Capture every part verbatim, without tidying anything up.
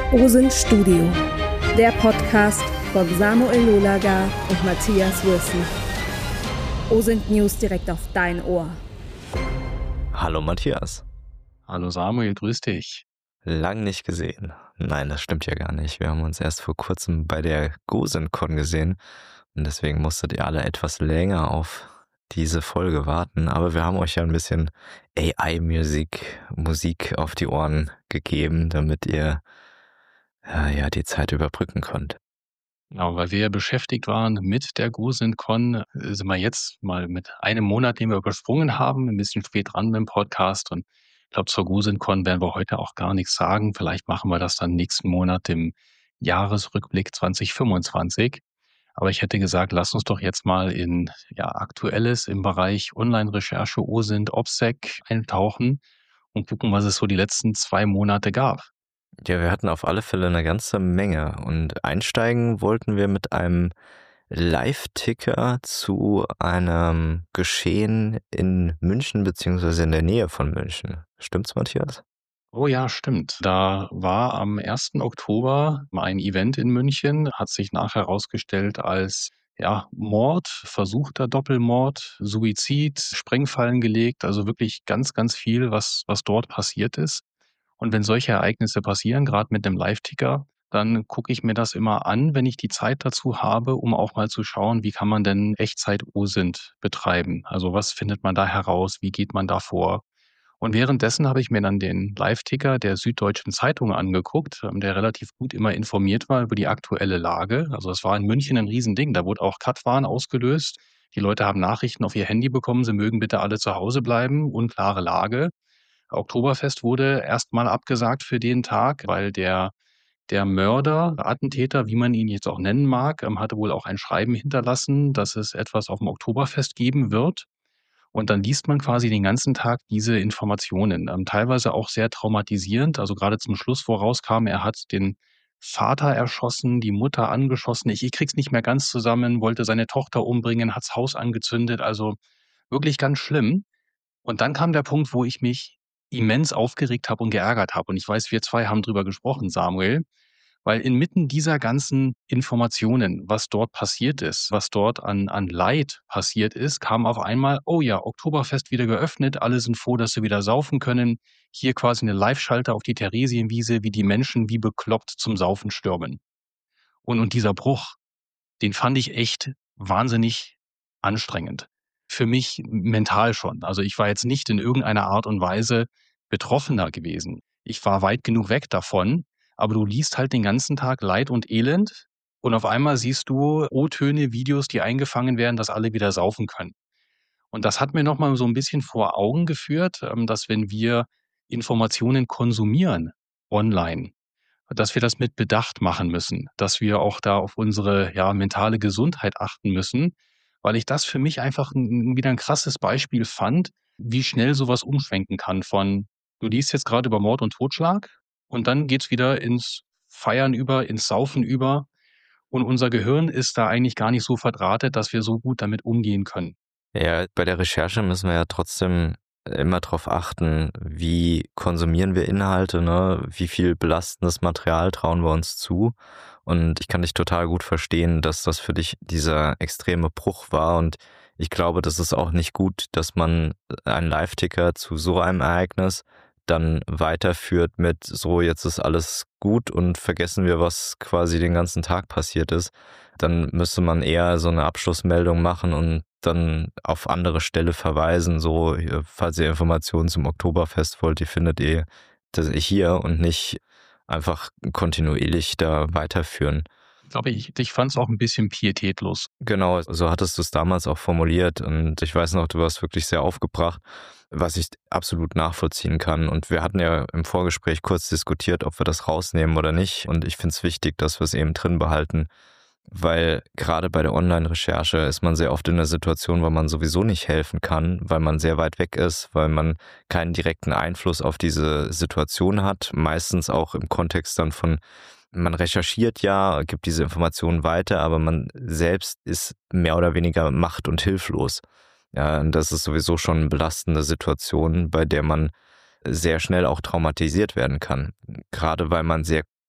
OSINT Studio, der Podcast von Samuel Lolaga und Matthias Wilson. OSINT News direkt auf dein Ohr. Hallo Matthias. Hallo Samuel, grüß dich. Lang nicht gesehen. Nein, das stimmt ja gar nicht. Wir haben uns erst vor kurzem bei der GOSINT-Con gesehen und deswegen musstet ihr alle etwas länger auf diese Folge warten. Aber wir haben euch ja ein bisschen A I-Musik, Musik auf die Ohren gegeben, damit ihr äh, ja die Zeit überbrücken könnt. Genau, weil wir beschäftigt waren mit der GOSINT-Con, sind wir jetzt mal mit einem Monat, den wir übersprungen haben, ein bisschen spät dran mit dem Podcast. Und ich glaube, zur GOSINT-Con werden wir heute auch gar nichts sagen. Vielleicht machen wir das dann nächsten Monat im Jahresrückblick zwanzig fünfundzwanzig. Aber ich hätte gesagt, lass uns doch jetzt mal in ja, Aktuelles im Bereich Online-Recherche, OSINT, OPSEC eintauchen und gucken, was es so die letzten zwei Monate gab. Ja, wir hatten auf alle Fälle eine ganze Menge und einsteigen wollten wir mit einem Live-Ticker zu einem Geschehen in München beziehungsweise in der Nähe von München. Stimmt's, Matthias? Oh ja, stimmt. Da war am ersten Oktober ein Event in München, hat sich nachher herausgestellt als ja, Mord, versuchter Doppelmord, Suizid, Sprengfallen gelegt, also wirklich ganz, ganz viel, was, was dort passiert ist. Und wenn solche Ereignisse passieren, gerade mit einem Live-Ticker, dann gucke ich mir das immer an, wenn ich die Zeit dazu habe, um auch mal zu schauen, wie kann man denn Echtzeit-OSINT betreiben? Also was findet man da heraus? Wie geht man da vor? Und währenddessen habe ich mir dann den Live-Ticker der Süddeutschen Zeitung angeguckt, ähm, der relativ gut immer informiert war über die aktuelle Lage. Also es war in München ein Riesending. Da wurde auch Cut-Warn ausgelöst. Die Leute haben Nachrichten auf ihr Handy bekommen, sie mögen bitte alle zu Hause bleiben. Unklare Lage. Oktoberfest wurde erstmal abgesagt für den Tag, weil der der Mörder, Attentäter, wie man ihn jetzt auch nennen mag, ähm, hatte wohl auch ein Schreiben hinterlassen, dass es etwas auf dem Oktoberfest geben wird. Und dann liest man quasi den ganzen Tag diese Informationen, ähm, teilweise auch sehr traumatisierend. Also gerade zum Schluss, wo rauskam, er hat den Vater erschossen, die Mutter angeschossen. Ich, ich krieg's nicht mehr ganz zusammen, wollte seine Tochter umbringen, hat's Haus angezündet. Also wirklich ganz schlimm. Und dann kam der Punkt, wo ich mich immens aufgeregt habe und geärgert habe. Und ich weiß, wir zwei haben drüber gesprochen, Samuel, weil inmitten dieser ganzen Informationen, was dort passiert ist, was dort an, an Leid passiert ist, kam auf einmal, oh ja, Oktoberfest wieder geöffnet, alle sind froh, dass sie wieder saufen können. Hier quasi eine Live-Schalter auf die Theresienwiese, wie die Menschen wie bekloppt zum Saufen stürmen. Und, und dieser Bruch, den fand ich echt wahnsinnig anstrengend. Für mich mental schon. Also ich war jetzt nicht in irgendeiner Art und Weise betroffener gewesen. Ich war weit genug weg davon, aber du liest halt den ganzen Tag Leid und Elend und auf einmal siehst du O-Töne, Videos, die eingefangen werden, dass alle wieder saufen können. Und das hat mir noch mal so ein bisschen vor Augen geführt, ähm, dass wenn wir Informationen konsumieren online, dass wir das mit Bedacht machen müssen, dass wir auch da auf unsere, ja, mentale Gesundheit achten müssen, weil ich das für mich einfach 'n wieder 'n krasses Beispiel fand, wie schnell so was umschwenken kann von: Du liest jetzt grade über Mord und Totschlag und dann geht's wieder ins Feiern über, ins Saufen über und unser Gehirn ist da eigentlich gar nicht so verdrahtet, dass wir so gut damit umgehen können. Ja, bei der Recherche müssen wir ja trotzdem immer darauf achten, wie konsumieren wir Inhalte, ne? Wie viel belastendes Material trauen wir uns zu? Und ich kann dich total gut verstehen, dass das für dich dieser extreme Bruch war. Und ich glaube, das ist auch nicht gut, dass man einen Live-Ticker zu so einem Ereignis dann weiterführt mit so, jetzt ist alles gut und vergessen wir, was quasi den ganzen Tag passiert ist. Dann müsste man eher so eine Abschlussmeldung machen und dann auf andere Stelle verweisen, so, falls ihr Informationen zum Oktoberfest wollt, die findet ihr das hier und nicht einfach kontinuierlich da weiterführen. Ich glaube, ich ich fand's auch 'n bisschen pietätlos. Genau, so hattest du es damals auch formuliert und ich weiß noch, du warst wirklich sehr aufgebracht, was ich absolut nachvollziehen kann. Und wir hatten ja im Vorgespräch kurz diskutiert, ob wir das rausnehmen oder nicht. Und ich finde es wichtig, dass wir es eben drin behalten, weil gerade bei der Online-Recherche ist man sehr oft in einer Situation, wo man sowieso nicht helfen kann, weil man sehr weit weg ist, weil man keinen direkten Einfluss auf diese Situation hat. Meistens auch im Kontext dann von, man recherchiert ja, gibt diese Informationen weiter, aber man selbst ist mehr oder weniger macht- und hilflos. Ja, und das ist sowieso schon eine belastende Situation, bei der man sehr schnell auch traumatisiert werden kann. Gerade weil man sehr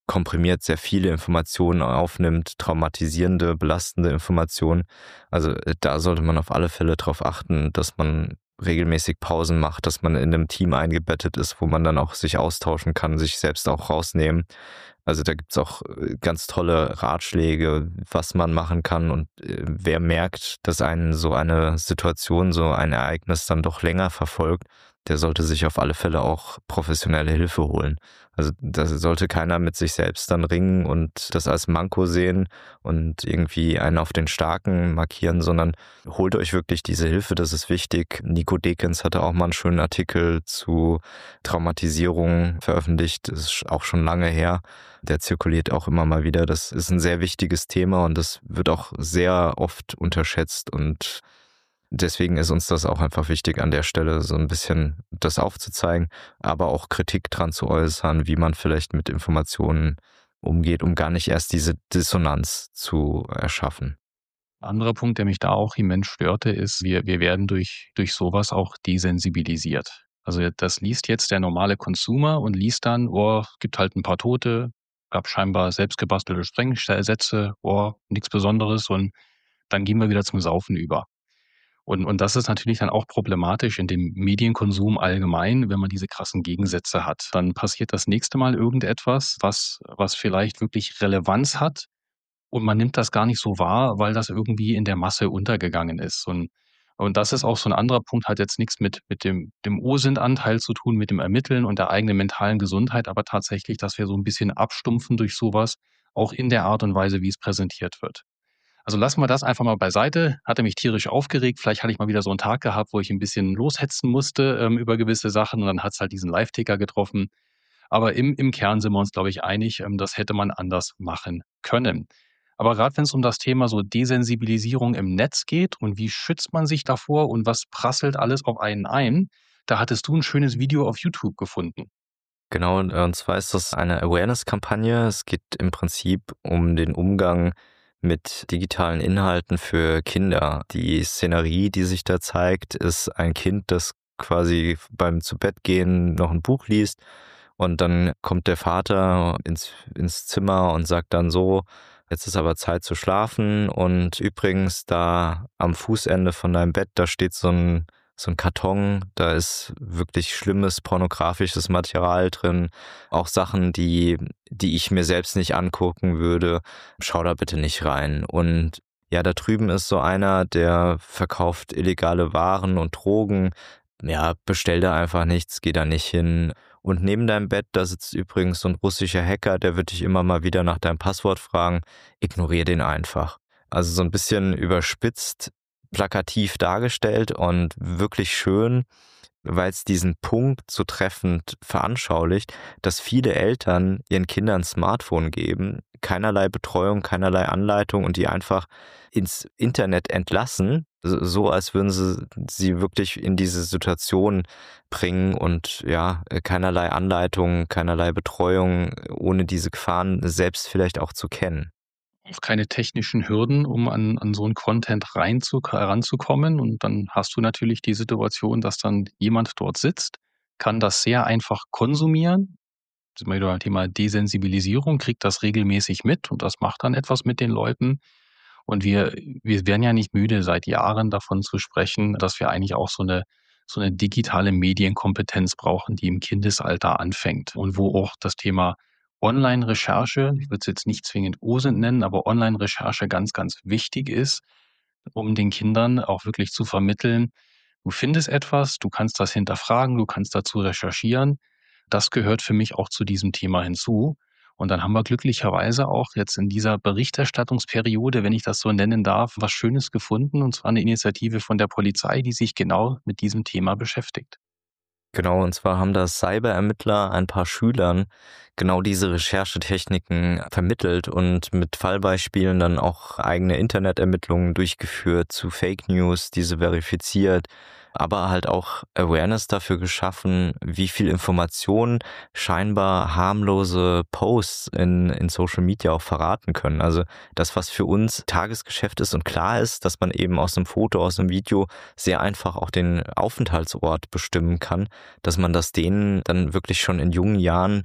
komprimiert sehr viele Informationen aufnimmt, traumatisierende, belastende Informationen. Also da sollte man auf alle Fälle darauf achten, dass man regelmäßig Pausen macht, dass man in einem Team eingebettet ist, wo man dann auch sich austauschen kann, sich selbst auch rausnehmen. Also da gibt's auch ganz tolle Ratschläge, was man machen kann, und äh, wer merkt, dass einen so eine Situation, so ein Ereignis dann doch länger verfolgt, der sollte sich auf alle Fälle auch professionelle Hilfe holen. Also da sollte keiner mit sich selbst dann ringen und das als Manko sehen und irgendwie einen auf den Starken markieren, sondern holt euch wirklich diese Hilfe, das ist wichtig. Nico Dekens hatte auch mal einen schönen Artikel zu Traumatisierung veröffentlicht, das ist auch schon lange her. Der zirkuliert auch immer mal wieder. Das ist ein sehr wichtiges Thema und das wird auch sehr oft unterschätzt, und deswegen ist uns das auch einfach wichtig, an der Stelle so ein bisschen das aufzuzeigen, aber auch Kritik dran zu äußern, wie man vielleicht mit Informationen umgeht, um gar nicht erst diese Dissonanz zu erschaffen. Ein anderer Punkt, der mich da auch immens störte, ist, wir, wir werden durch, durch sowas auch desensibilisiert. Also das liest jetzt der normale Consumer und liest dann, oh, es gibt halt ein paar Tote, gab scheinbar selbstgebastelte Sprengsätze, oh, nichts Besonderes, und dann gehen wir wieder zum Saufen über. Und, und das ist natürlich dann auch problematisch in dem Medienkonsum allgemein, wenn man diese krassen Gegensätze hat. Dann passiert das nächste Mal irgendetwas, was, was vielleicht wirklich Relevanz hat, und man nimmt das gar nicht so wahr, weil das irgendwie in der Masse untergegangen ist. Und, und das ist auch so ein anderer Punkt, hat jetzt nichts mit, mit dem, dem O S I N-Anteil zu tun, mit dem Ermitteln und der eigenen mentalen Gesundheit, aber tatsächlich, dass wir so ein bisschen abstumpfen durch sowas, auch in der Art und Weise, wie es präsentiert wird. Also lassen wir das einfach mal beiseite. Hatte mich tierisch aufgeregt. Vielleicht hatte ich mal wieder so einen Tag gehabt, wo ich ein bisschen loshetzen musste ähm, über gewisse Sachen, und dann hat's halt diesen Live-Ticker getroffen. Aber im, im Kern sind wir uns, glaube ich, einig, ähm, das hätte man anders machen können. Aber gerade wenn es um das Thema so Desensibilisierung im Netz geht und wie schützt man sich davor und was prasselt alles auf einen ein, da hattest du ein schönes Video auf YouTube gefunden. Genau, und und zwar ist das eine Awareness-Kampagne. Es geht im Prinzip um den Umgang mit digitalen Inhalten für Kinder. Die Szenerie, die sich da zeigt, ist ein Kind, das quasi beim Zubettgehen noch ein Buch liest, und dann kommt der Vater ins, ins Zimmer und sagt dann so: Jetzt ist aber Zeit zu schlafen, und übrigens da am Fußende von deinem Bett, da steht so ein so ein Karton, da ist wirklich schlimmes pornografisches Material drin, auch Sachen, die die ich mir selbst nicht angucken würde. Schau da bitte nicht rein. Und ja, da drüben ist so einer, der verkauft illegale Waren und Drogen. Ja, bestell da einfach nichts, geh da nicht hin. Und neben deinem Bett, da sitzt übrigens so ein russischer Hacker, der wird dich immer mal wieder nach deinem Passwort fragen. Ignorier den einfach. Also so ein bisschen überspitzt, plakativ dargestellt und wirklich schön, weil es diesen Punkt so treffend veranschaulicht, dass viele Eltern ihren Kindern ein Smartphone geben, keinerlei Betreuung, keinerlei Anleitung, und die einfach ins Internet entlassen, so als würden sie sie wirklich in diese Situation bringen, und ja, keinerlei Anleitung, keinerlei Betreuung, ohne diese Gefahren selbst vielleicht auch zu kennen. Auch keine technischen Hürden, um an, an so einen Content reinzu, heranzukommen. Und dann hast du natürlich die Situation, dass dann jemand dort sitzt, kann das sehr einfach konsumieren. Das ist mal wieder ein Thema Desensibilisierung, kriegt das regelmäßig mit, und das macht dann etwas mit den Leuten. Und wir, wir werden ja nicht müde, seit Jahren davon zu sprechen, dass wir eigentlich auch so eine, so eine digitale Medienkompetenz brauchen, die im Kindesalter anfängt und wo auch das Thema Online-Recherche, ich würde es jetzt nicht zwingend O S I N nennen, aber Online-Recherche ganz, ganz wichtig ist, um den Kindern auch wirklich zu vermitteln: Du findest etwas, du kannst das hinterfragen, du kannst dazu recherchieren. Das gehört für mich auch zu diesem Thema hinzu. Und dann haben wir glücklicherweise auch jetzt in dieser Berichterstattungsperiode, wenn ich das so nennen darf, was Schönes gefunden, und zwar eine Initiative von der Polizei, die sich genau mit diesem Thema beschäftigt. Genau, und zwar haben da Cyberermittler ein paar Schülern genau diese Recherchetechniken vermittelt und mit Fallbeispielen dann auch eigene Internetermittlungen durchgeführt zu Fake News, diese verifiziert, aber halt auch Awareness dafür geschaffen, wie viel Information scheinbar harmlose Posts in, in Social Media auch verraten können. Also das, was für uns Tagesgeschäft ist und klar ist, dass man eben aus einem Foto, aus einem Video sehr einfach auch den Aufenthaltsort bestimmen kann, dass man das denen dann wirklich schon in jungen Jahren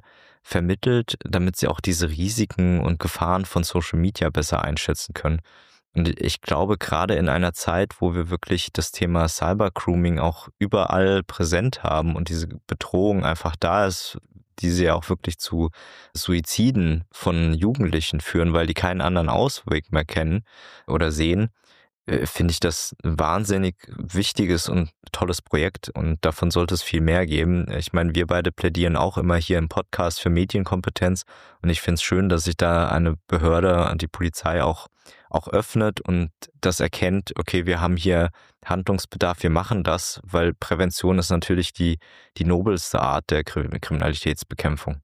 vermittelt, damit sie auch diese Risiken und Gefahren von Social Media besser einschätzen können. Und ich glaube, gerade in einer Zeit, wo wir wirklich das Thema Cybergrooming auch überall präsent haben und diese Bedrohung einfach da ist, die sie ja auch wirklich zu Suiziden von Jugendlichen führen, weil die keinen anderen Ausweg mehr kennen oder sehen, äh, finde ich das ein wahnsinnig wichtiges und tolles Projekt und davon sollte es viel mehr geben. Ich meine, wir beide plädieren auch immer hier im Podcast für Medienkompetenz und ich finde es schön, dass sich da eine Behörde, die Polizei auch, auch öffnet und das erkennt, okay, wir haben hier Handlungsbedarf, wir machen das, weil Prävention ist natürlich die, die nobelste Art der Krim- Kriminalitätsbekämpfung.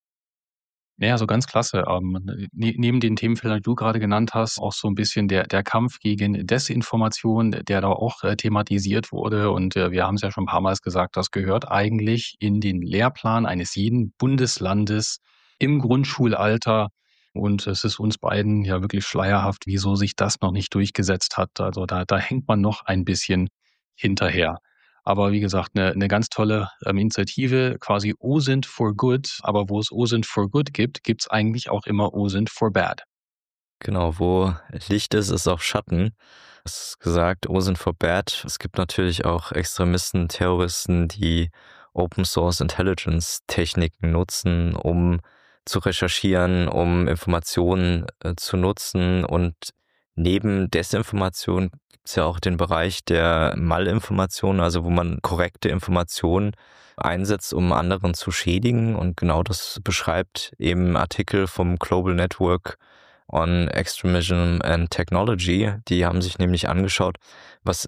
Ja, so ganz klasse. Ähm, ne neben den Themenfeldern, die du gerade genannt hast, auch so ein bisschen der der Kampf gegen Desinformation, der da auch, äh, thematisiert wurde. Und, äh, wir haben es ja schon ein paar Mal gesagt, das gehört eigentlich in den Lehrplan eines jeden Bundeslandes im Grundschulalter. Und es ist uns beiden ja wirklich schleierhaft, wieso sich das noch nicht durchgesetzt hat. Also, da da hängt man noch ein bisschen hinterher. Aber wie gesagt, eine 'ne ganz tolle, ähm, Initiative, quasi O S I N T for Good. Aber wo es O S I N T for Good gibt, gibt's eigentlich auch immer O S I N T for Bad. Genau, wo Licht ist, ist auch Schatten. Es ist gesagt, O S I N T for Bad. Es gibt natürlich auch Extremisten, Terroristen, die Open Source Intelligence Techniken nutzen, um zu recherchieren, um Informationen äh, zu nutzen. Und neben Desinformation gibt es ja auch den Bereich der Malinformation, also wo man korrekte Informationen einsetzt, um anderen zu schädigen. Und genau das beschreibt eben ein Artikel vom Global Network on Extremism and Technology. Die haben sich nämlich angeschaut, was,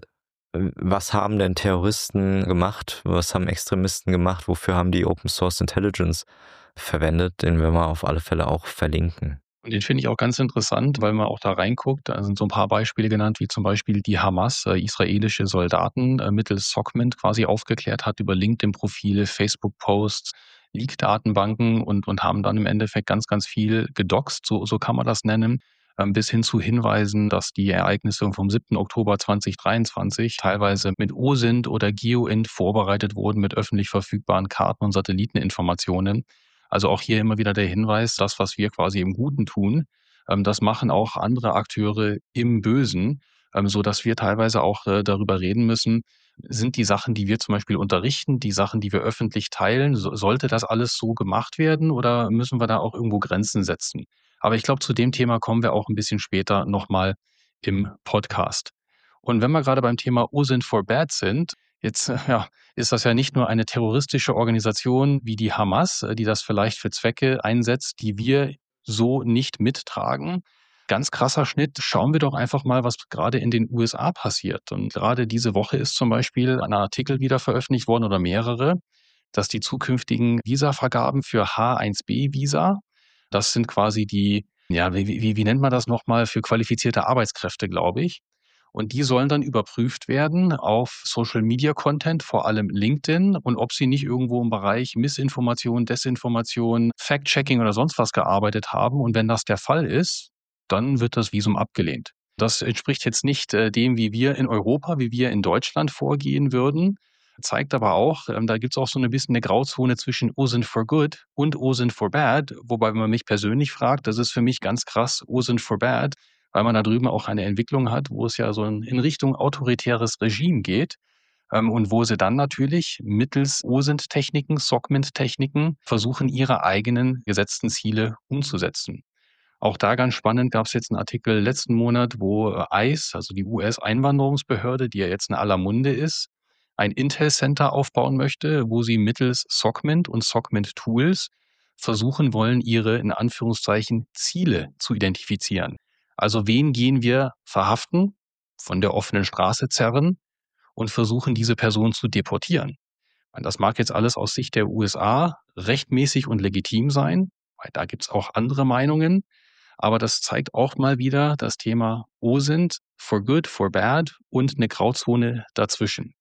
was haben denn Terroristen gemacht, was haben Extremisten gemacht, wofür haben die Open Source Intelligence verwendet, den wir mal auf alle Fälle auch verlinken. Und den finde ich auch ganz interessant, weil man auch da reinguckt. Da sind so ein paar Beispiele genannt, wie zum Beispiel die Hamas, äh, israelische Soldaten, äh, mittels SOCMENT quasi aufgeklärt hat über LinkedIn-Profile, Facebook-Posts, Leak-Datenbanken und und haben dann im Endeffekt ganz, ganz viel gedoxt, so so kann man das nennen, ähm, bis hin zu Hinweisen, dass die Ereignisse vom siebten Oktober zweitausenddreiundzwanzig teilweise mit O S I N T oder GeoINT vorbereitet wurden mit öffentlich verfügbaren Karten und Satelliteninformationen. Also auch hier immer wieder der Hinweis, das, was wir quasi im Guten tun, ähm, das machen auch andere Akteure im Bösen, ähm, so dass wir teilweise auch äh, darüber reden müssen, sind die Sachen, die wir zum Beispiel unterrichten, die Sachen, die wir öffentlich teilen, so, sollte das alles so gemacht werden oder müssen wir da auch irgendwo Grenzen setzen? Aber ich glaube, zu dem Thema kommen wir auch ein bisschen später nochmal im Podcast. Und wenn wir gerade beim Thema O S I N T for Bad sind, jetzt äh, ja, ist das ja nicht nur eine terroristische Organisation wie die Hamas, äh, die das vielleicht für Zwecke einsetzt, die wir so nicht mittragen. Ganz krasser Schnitt. Schauen wir doch einfach mal, was gerade in den U S A passiert. Und gerade diese Woche ist zum Beispiel ein Artikel wieder veröffentlicht worden oder mehrere, dass die zukünftigen Visavergaben für H eins B-Visa, das sind quasi die, ja, wie, wie, wie nennt man das nochmal, für qualifizierte Arbeitskräfte, glaube ich. Und die sollen dann überprüft werden auf Social Media Content, vor allem LinkedIn, und ob sie nicht irgendwo im Bereich Missinformation, Desinformation, Fact-Checking oder sonst was gearbeitet haben. Und wenn das der Fall ist, dann wird das Visum abgelehnt. Das entspricht jetzt nicht äh, dem, wie wir in Europa, wie wir in Deutschland vorgehen würden, zeigt aber auch, ähm, da gibt es auch so ein bisschen eine Grauzone zwischen O S I N T for Good und O S I N T for Bad, wobei, wenn man mich persönlich fragt, das ist für mich ganz krass O S I N T for Bad, weil man da drüben auch eine Entwicklung hat, wo es ja so in in Richtung autoritäres Regime geht, ähm, und wo sie dann natürlich mittels O S I N T-Techniken, SOCMENT-Techniken versuchen, ihre eigenen gesetzten Ziele umzusetzen. Auch da ganz spannend gab es jetzt einen Artikel letzten Monat, wo äh, I C E, also die U S-Einwanderungsbehörde, die ja jetzt in aller Munde ist, ein Intel-Center aufbauen möchte, wo sie mittels SOCMENT und SOCMENT-Tools versuchen wollen, ihre in Anführungszeichen Ziele zu identifizieren. Also wen gehen wir verhaften, von der offenen Straße zerren und versuchen, diese Person zu deportieren. Und das mag jetzt alles aus Sicht der U S A rechtmäßig und legitim sein, weil da gibt's auch andere Meinungen. Aber das zeigt auch mal wieder das Thema O S I N T for good, for bad und eine Grauzone dazwischen.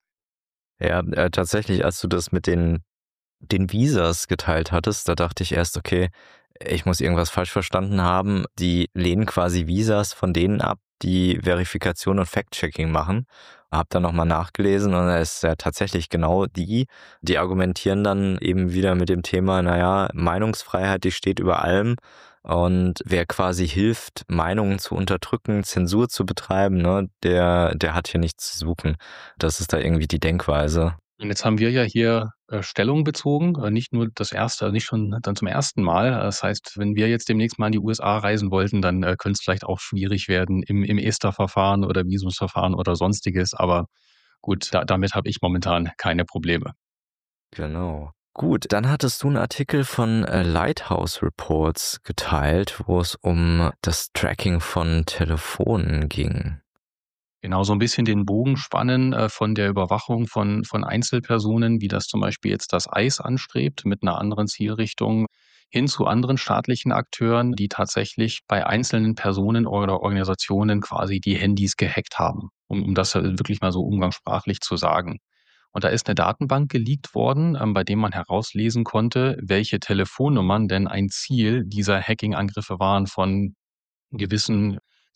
Ja, äh, tatsächlich, als du das mit den, den Visas geteilt hattest, da dachte ich erst, okay, ich muss irgendwas falsch verstanden haben. Die lehnen quasi Visas von denen ab, die Verifikation und Fact-Checking machen. Hab dann nochmal nachgelesen und es ist ja tatsächlich genau die, die argumentieren dann eben wieder mit dem Thema, naja, Meinungsfreiheit, die steht über allem. Und wer quasi hilft, Meinungen zu unterdrücken, Zensur zu betreiben, ne, der, der hat hier nichts zu suchen. Das ist da irgendwie die Denkweise. Und jetzt haben wir ja hier äh, Stellung bezogen, äh, nicht nur das erste, also nicht schon dann zum ersten Mal. Das heißt, wenn wir jetzt demnächst mal in die U S A reisen wollten, dann äh, könnte es vielleicht auch schwierig werden im, im ESTA-Verfahren oder Visumsverfahren oder sonstiges. Aber gut, da, damit habe ich momentan keine Probleme. Genau. Gut, dann hattest du einen Artikel von äh, Lighthouse Reports geteilt, wo es um das Tracking von Telefonen ging. Genau, so ein bisschen den Bogen spannen äh, von der Überwachung von, von Einzelpersonen, wie das zum Beispiel jetzt das I C E anstrebt, mit einer anderen Zielrichtung, hin zu anderen staatlichen Akteuren, die tatsächlich bei einzelnen Personen oder Organisationen quasi die Handys gehackt haben, um, um das wirklich mal so umgangssprachlich zu sagen. Und da ist eine Datenbank geleakt worden, ähm, bei dem man herauslesen konnte, welche Telefonnummern denn ein Ziel dieser Hacking-Angriffe waren von gewissen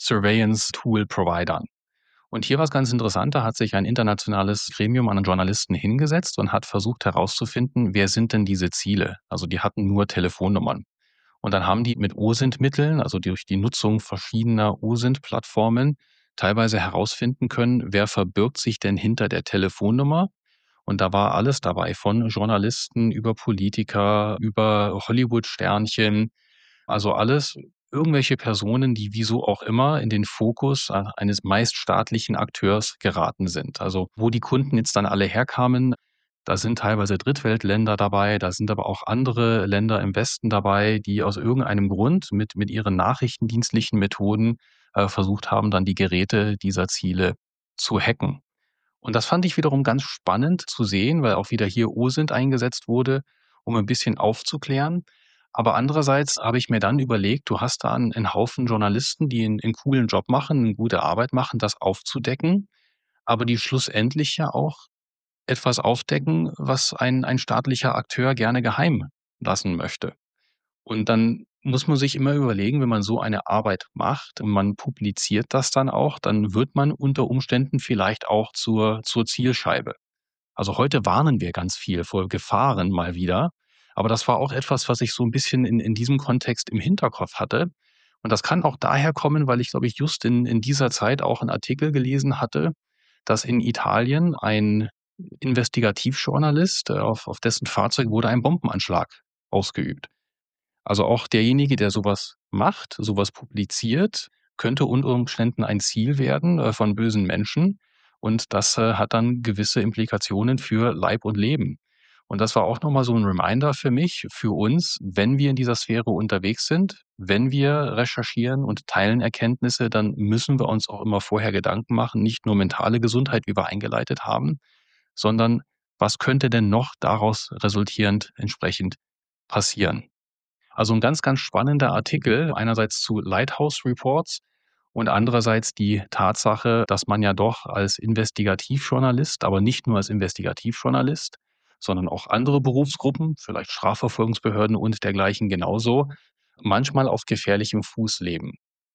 Surveillance-Tool-Providern. Und hier war es ganz interessant, da hat sich ein internationales Gremium an Journalisten hingesetzt und hat versucht herauszufinden, wer sind denn diese Ziele? Also die hatten nur Telefonnummern. Und dann haben die mit O S I N T-Mitteln, also durch die Nutzung verschiedener O S I N T-Plattformen, teilweise herausfinden können, wer verbirgt sich denn hinter der Telefonnummer. Und da war alles dabei, von Journalisten über Politiker, über Hollywood-Sternchen, also alles irgendwelche Personen, die wieso auch immer in den Fokus äh, eines meist staatlichen Akteurs geraten sind. Also wo die Kunden jetzt dann alle herkamen, da sind teilweise Drittweltländer dabei, da sind aber auch andere Länder im Westen dabei, die aus irgendeinem Grund mit, mit ihren nachrichtendienstlichen Methoden äh, versucht haben, dann die Geräte dieser Ziele zu hacken. Und das fand ich wiederum ganz spannend zu sehen, weil auch wieder hier O S I N T eingesetzt wurde, um ein bisschen aufzuklären. Aber andererseits habe ich mir dann überlegt, du hast da einen, einen Haufen Journalisten, die einen, einen coolen Job machen, eine gute Arbeit machen, das aufzudecken, aber die schlussendlich ja auch etwas aufdecken, was ein, ein staatlicher Akteur gerne geheim lassen möchte. Und dann muss man sich immer überlegen, wenn man so eine Arbeit macht und man publiziert das dann auch, dann wird man unter Umständen vielleicht auch zur, zur Zielscheibe. Also heute warnen wir ganz viel vor Gefahren mal wieder. Aber das war auch etwas, was ich so ein bisschen in, in diesem Kontext im Hinterkopf hatte. Und das kann auch daher kommen, weil ich, glaube ich, just in, in dieser Zeit auch einen Artikel gelesen hatte, dass in Italien ein Investigativjournalist, äh, auf, auf dessen Fahrzeug wurde ein Bombenanschlag ausgeübt. Also auch derjenige, der sowas macht, sowas publiziert, könnte unter Umständen ein Ziel werden äh, von bösen Menschen. Und das äh, hat dann gewisse Implikationen für Leib und Leben. Und das war auch nochmal so ein Reminder für mich, für uns, wenn wir in dieser Sphäre unterwegs sind, wenn wir recherchieren und teilen Erkenntnisse, dann müssen wir uns auch immer vorher Gedanken machen, nicht nur mentale Gesundheit, wie wir eingeleitet haben, sondern was könnte denn noch daraus resultierend entsprechend passieren. Also ein ganz, ganz spannender Artikel, einerseits zu Lighthouse Reports und andererseits die Tatsache, dass man ja doch als Investigativjournalist, aber nicht nur als Investigativjournalist, sondern auch andere Berufsgruppen, vielleicht Strafverfolgungsbehörden und dergleichen genauso, manchmal auf gefährlichem Fuß leben.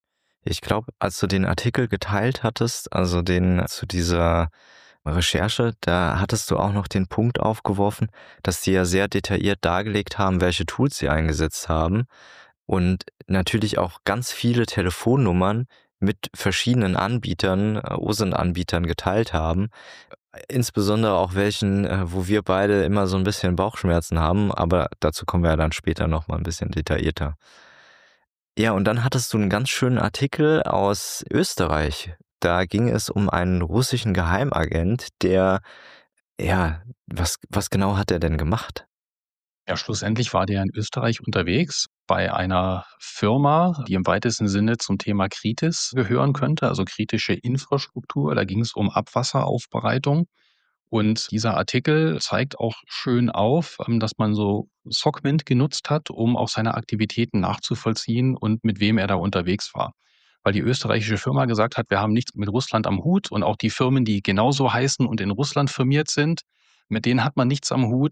Ich glaube, als du den Artikel geteilt hattest, also den zu dieser Recherche, da hattest du auch noch den Punkt aufgeworfen, dass sie ja sehr detailliert dargelegt haben, welche Tools sie eingesetzt haben und natürlich auch ganz viele Telefonnummern mit verschiedenen Anbietern, äh, O S I N-Anbietern geteilt haben. Insbesondere auch welchen, äh, wo wir beide immer so ein bisschen Bauchschmerzen haben, aber dazu kommen wir ja dann später nochmal ein bisschen detaillierter. Ja, und dann hattest du einen ganz schönen Artikel aus Österreich. Da ging es um einen russischen Geheimagent, der, ja, was, was genau hat er denn gemacht? Ja, schlussendlich war der in Österreich unterwegs bei einer Firma, die im weitesten Sinne zum Thema Kritis gehören könnte, also kritische Infrastruktur. Da ging es um Abwasseraufbereitung. Und dieser Artikel zeigt auch schön auf, ähm, dass man so Sockmint genutzt hat, um auch seine Aktivitäten nachzuvollziehen und mit wem er da unterwegs war. Weil die österreichische Firma gesagt hat, wir haben nichts mit Russland am Hut und auch die Firmen, die genauso heißen und in Russland firmiert sind, mit denen hat man nichts am Hut.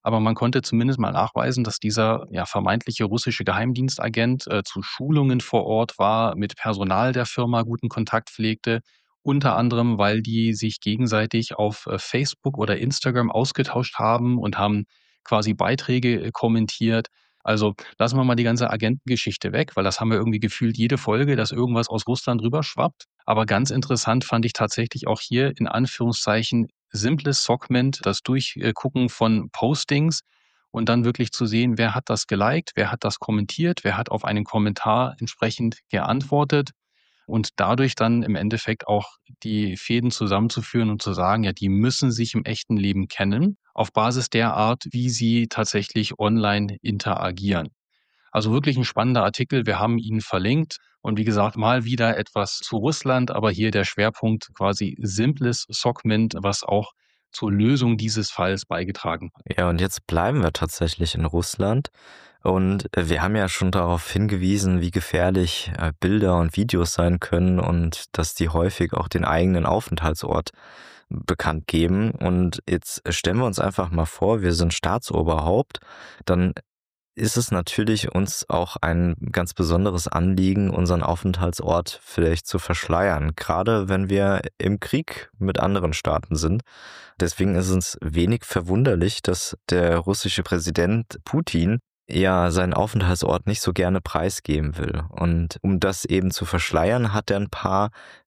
aber man konnte zumindest mal nachweisen, dass dieser ja, vermeintliche russische Geheimdienstagent äh, zu Schulungen vor Ort war, mit Personal der Firma guten Kontakt pflegte, unter anderem, weil die sich gegenseitig auf äh, Facebook oder Instagram ausgetauscht haben und haben quasi Beiträge äh, kommentiert. Also lassen wir mal die ganze Agentengeschichte weg, weil das haben wir irgendwie gefühlt jede Folge, dass irgendwas aus Russland rüberschwappt. Aber ganz interessant fand ich tatsächlich auch hier in Anführungszeichen simples Segment, das Durchgucken von Postings und dann wirklich zu sehen, wer hat das geliked, wer hat das kommentiert, wer hat auf einen Kommentar entsprechend geantwortet und dadurch dann im Endeffekt auch die Fäden zusammenzuführen und zu sagen, ja, die müssen sich im echten Leben kennen, auf Basis der Art, wie sie tatsächlich online interagieren. Also wirklich ein spannender Artikel. Wir haben ihn verlinkt. Und wie gesagt, mal wieder etwas zu Russland, aber hier der Schwerpunkt quasi simples Segment, was auch zur Lösung dieses Falls beigetragen hat. Ja, und jetzt bleiben wir tatsächlich in Russland. Und äh, wir haben ja schon darauf hingewiesen, wie gefährlich äh, Bilder und Videos sein können und dass die häufig auch den eigenen Aufenthaltsort bekannt geben. Und jetzt stellen wir uns einfach mal vor, wir sind Staatsoberhaupt, dann ist es natürlich uns auch ein ganz besonderes Anliegen, unseren Aufenthaltsort vielleicht zu verschleiern, gerade wenn wir im Krieg mit anderen Staaten sind. Deswegen ist es wenig verwunderlich, dass der russische Präsident Putin ja seinen Aufenthaltsort nicht so gerne preisgeben will. Und um das eben zu verschleiern, hat er ein paar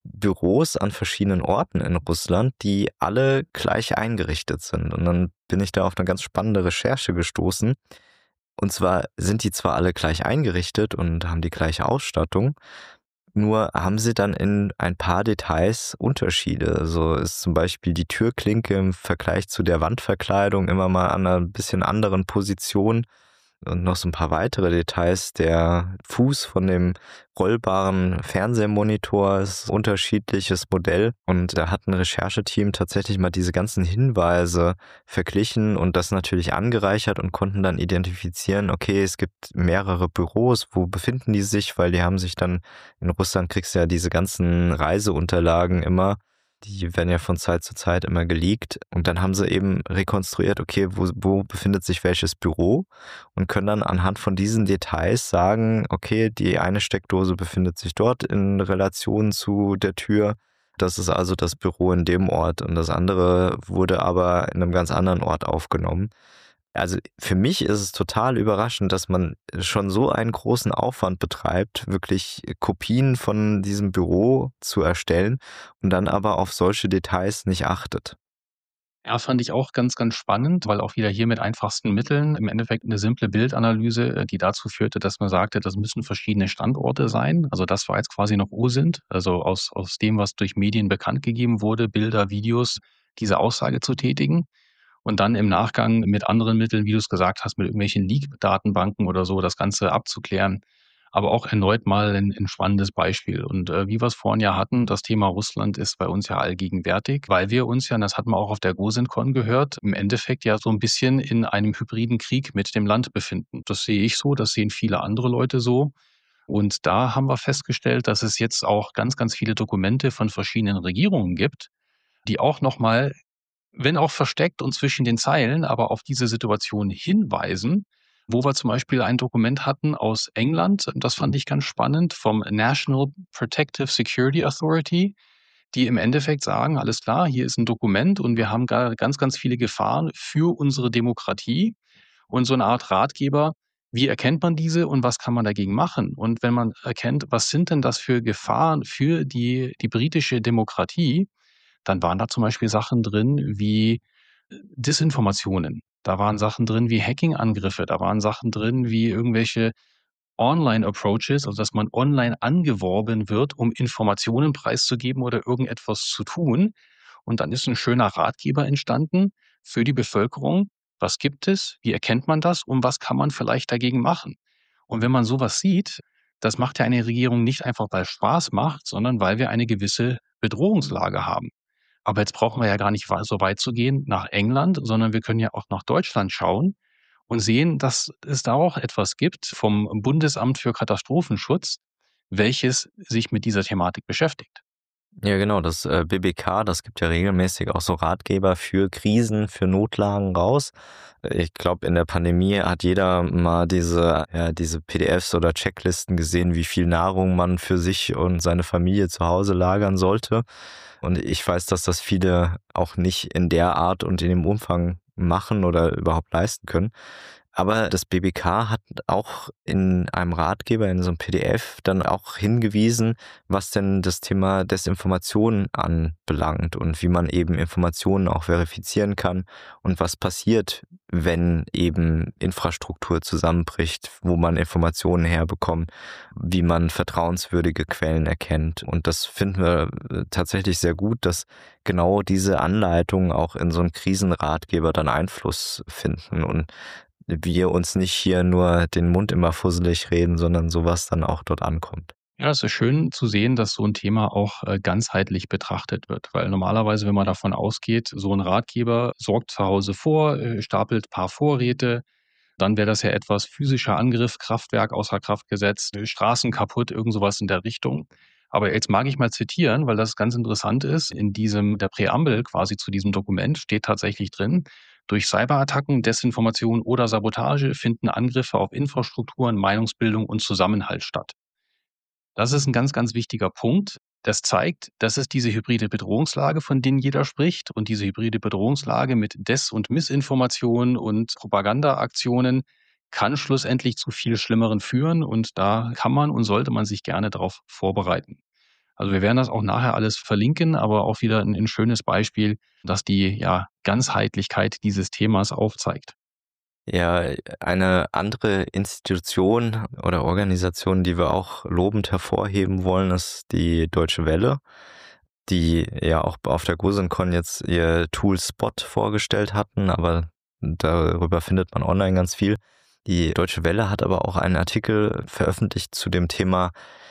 Büros an verschiedenen Orten in Russland, die alle gleich eingerichtet sind. Und dann bin ich da auf eine ganz spannende Recherche gestoßen. Und zwar sind die zwar alle gleich eingerichtet und haben die gleiche Ausstattung, nur haben sie dann in ein paar Details Unterschiede. So ist zum Beispiel die Türklinke im Vergleich zu der Wandverkleidung immer mal an einer bisschen anderen Position. Und noch so ein paar weitere Details. Der Fuß von dem rollbaren Fernsehmonitor ist ein unterschiedliches Modell. Und da hat ein Rechercheteam tatsächlich mal diese ganzen Hinweise verglichen und das natürlich angereichert und konnten dann identifizieren, okay, es gibt mehrere Büros, wo befinden die sich, weil die haben sich dann, in Russland kriegst du ja diese ganzen Reiseunterlagen immer, die werden ja von Zeit zu Zeit immer geleakt und dann haben sie eben rekonstruiert, okay, wo, wo befindet sich welches Büro und können dann anhand von diesen Details sagen, okay, die eine Steckdose befindet sich dort in Relation zu der Tür. Das ist also das Büro in dem Ort und das andere wurde aber in einem ganz anderen Ort aufgenommen. Also für mich ist es total überraschend, dass man schon so einen großen Aufwand betreibt, wirklich Kopien von diesem Büro zu erstellen und dann aber auf solche Details nicht achtet. Ja, fand ich auch ganz, ganz spannend, weil auch wieder hier mit einfachsten Mitteln im Endeffekt eine simple Bildanalyse, äh, die dazu führte, dass man sagte, das müssen verschiedene Standorte sein. Also das war jetzt quasi noch O-Sint, also aus, aus dem, was durch Medien bekannt gegeben wurde, Bilder, Videos, diese Aussage zu tätigen. Und dann im Nachgang mit anderen Mitteln, wie du es gesagt hast, mit irgendwelchen Leak-Datenbanken oder so, das Ganze abzuklären. Aber auch erneut mal ein, ein spannendes Beispiel. Und äh, wie wir es vorhin ja hatten, das Thema Russland ist bei uns ja allgegenwärtig, weil wir uns ja, und das hatten wir auch auf der GoSINCon gehört, im Endeffekt ja so ein bisschen in einem hybriden Krieg mit dem Land befinden. Das sehe ich so, das sehen viele andere Leute so. Und da haben wir festgestellt, dass es jetzt auch ganz, ganz viele Dokumente von verschiedenen Regierungen gibt, die auch nochmal, wenn auch versteckt und zwischen den Zeilen, aber auf diese Situation hinweisen, wo wir zum Beispiel ein Dokument hatten aus England, das fand ich ganz spannend, vom National Protective Security Authority, die im Endeffekt sagen, alles klar, hier ist ein Dokument und wir haben ga- ganz, ganz viele Gefahren für unsere Demokratie und so eine Art Ratgeber, wie erkennt man diese und was kann man dagegen machen? Und wenn man erkennt, was sind denn das für Gefahren für die, die britische Demokratie, dann waren da zum Beispiel Sachen drin wie äh, Disinformationen. Da waren Sachen drin wie Hacking-Angriffe. Da waren Sachen drin wie irgendwelche Online-Approaches, also dass man online angeworben wird, um Informationen preiszugeben oder irgendetwas zu tun. Und dann ist ein schöner Ratgeber entstanden für die Bevölkerung. Was gibt es? Wie erkennt man das? Und was kann man vielleicht dagegen machen? Und wenn man sowas sieht, das macht ja eine Regierung nicht einfach, weil es Spaß macht, sondern weil wir eine gewisse Bedrohungslage haben. Aber jetzt brauchen wir ja gar nicht wei so weit zu gehen nach England, sondern wir können ja auch nach Deutschland schauen und sehen, dass es da auch etwas gibt vom Bundesamt für Katastrophenschutz, welches sich mit dieser Thematik beschäftigt. Ja, genau, das äh, B B K, das gibt ja regelmäßig auch so Ratgeber für Krisen, für Notlagen raus. Ich glaube, in der Pandemie hat jeder mal diese, ja, diese P D Fs oder Checklisten gesehen, wie viel Nahrung man für sich und seine Familie zu Hause lagern sollte. Und ich weiß, dass das viele auch nicht in der Art und in dem Umfang machen oder überhaupt leisten können. Aber das B B K hat auch in einem Ratgeber, in so einem P D F, dann auch hingewiesen, was denn das Thema Desinformation anbelangt und wie man eben Informationen auch verifizieren kann und was passiert, wenn eben Infrastruktur zusammenbricht, wo man Informationen herbekommt, wie man vertrauenswürdige Quellen erkennt. Und das finden wir äh, tatsächlich sehr gut, dass genau diese Anleitungen auch in so einen Krisenratgeber dann Einfluss finden und wir uns nicht hier nur den Mund immer fusselig reden, sondern sowas dann auch dort ankommt. Ja, es ist schön zu sehen, dass so ein Thema auch, äh, ganzheitlich betrachtet wird, weil normalerweise, wenn man davon ausgeht, so ein Ratgeber sorgt zu Hause vor, äh, stapelt paar Vorräte, dann wäre das ja etwas physischer Angriff, Kraftwerk außer Kraft gesetzt, äh, Straßen kaputt, irgend so was in der Richtung. Aber jetzt mag ich mal zitieren, weil das ganz interessant ist. In diesem der Präambel quasi zu diesem Dokument steht tatsächlich drin: „Durch Cyberattacken, Desinformation oder Sabotage finden Angriffe auf Infrastrukturen, Meinungsbildung und Zusammenhalt statt.“ Das ist ein ganz, ganz wichtiger Punkt. Das zeigt, das ist diese hybride Bedrohungslage, von denen jeder spricht. Und diese hybride Bedrohungslage mit Des und Missinformation und Propagandaaktionen kann schlussendlich zu viel Schlimmeren führen. Und da kann man und sollte man sich gerne darauf vorbereiten. Also, wir werden das auch nachher alles verlinken, aber auch wieder ein 'n schönes Beispiel, das die, ja, Ganzheitlichkeit dieses Themas aufzeigt. Ja, eine andere Institution oder Organisation, die wir auch lobend hervorheben wollen, ist die Deutsche Welle, die ja auch auf der GoSenCon jetzt ihr Tool Spot vorgestellt hatten, aber darüber findet man online ganz viel. Die Deutsche Welle hat aber auch einen Artikel veröffentlicht zu dem Thema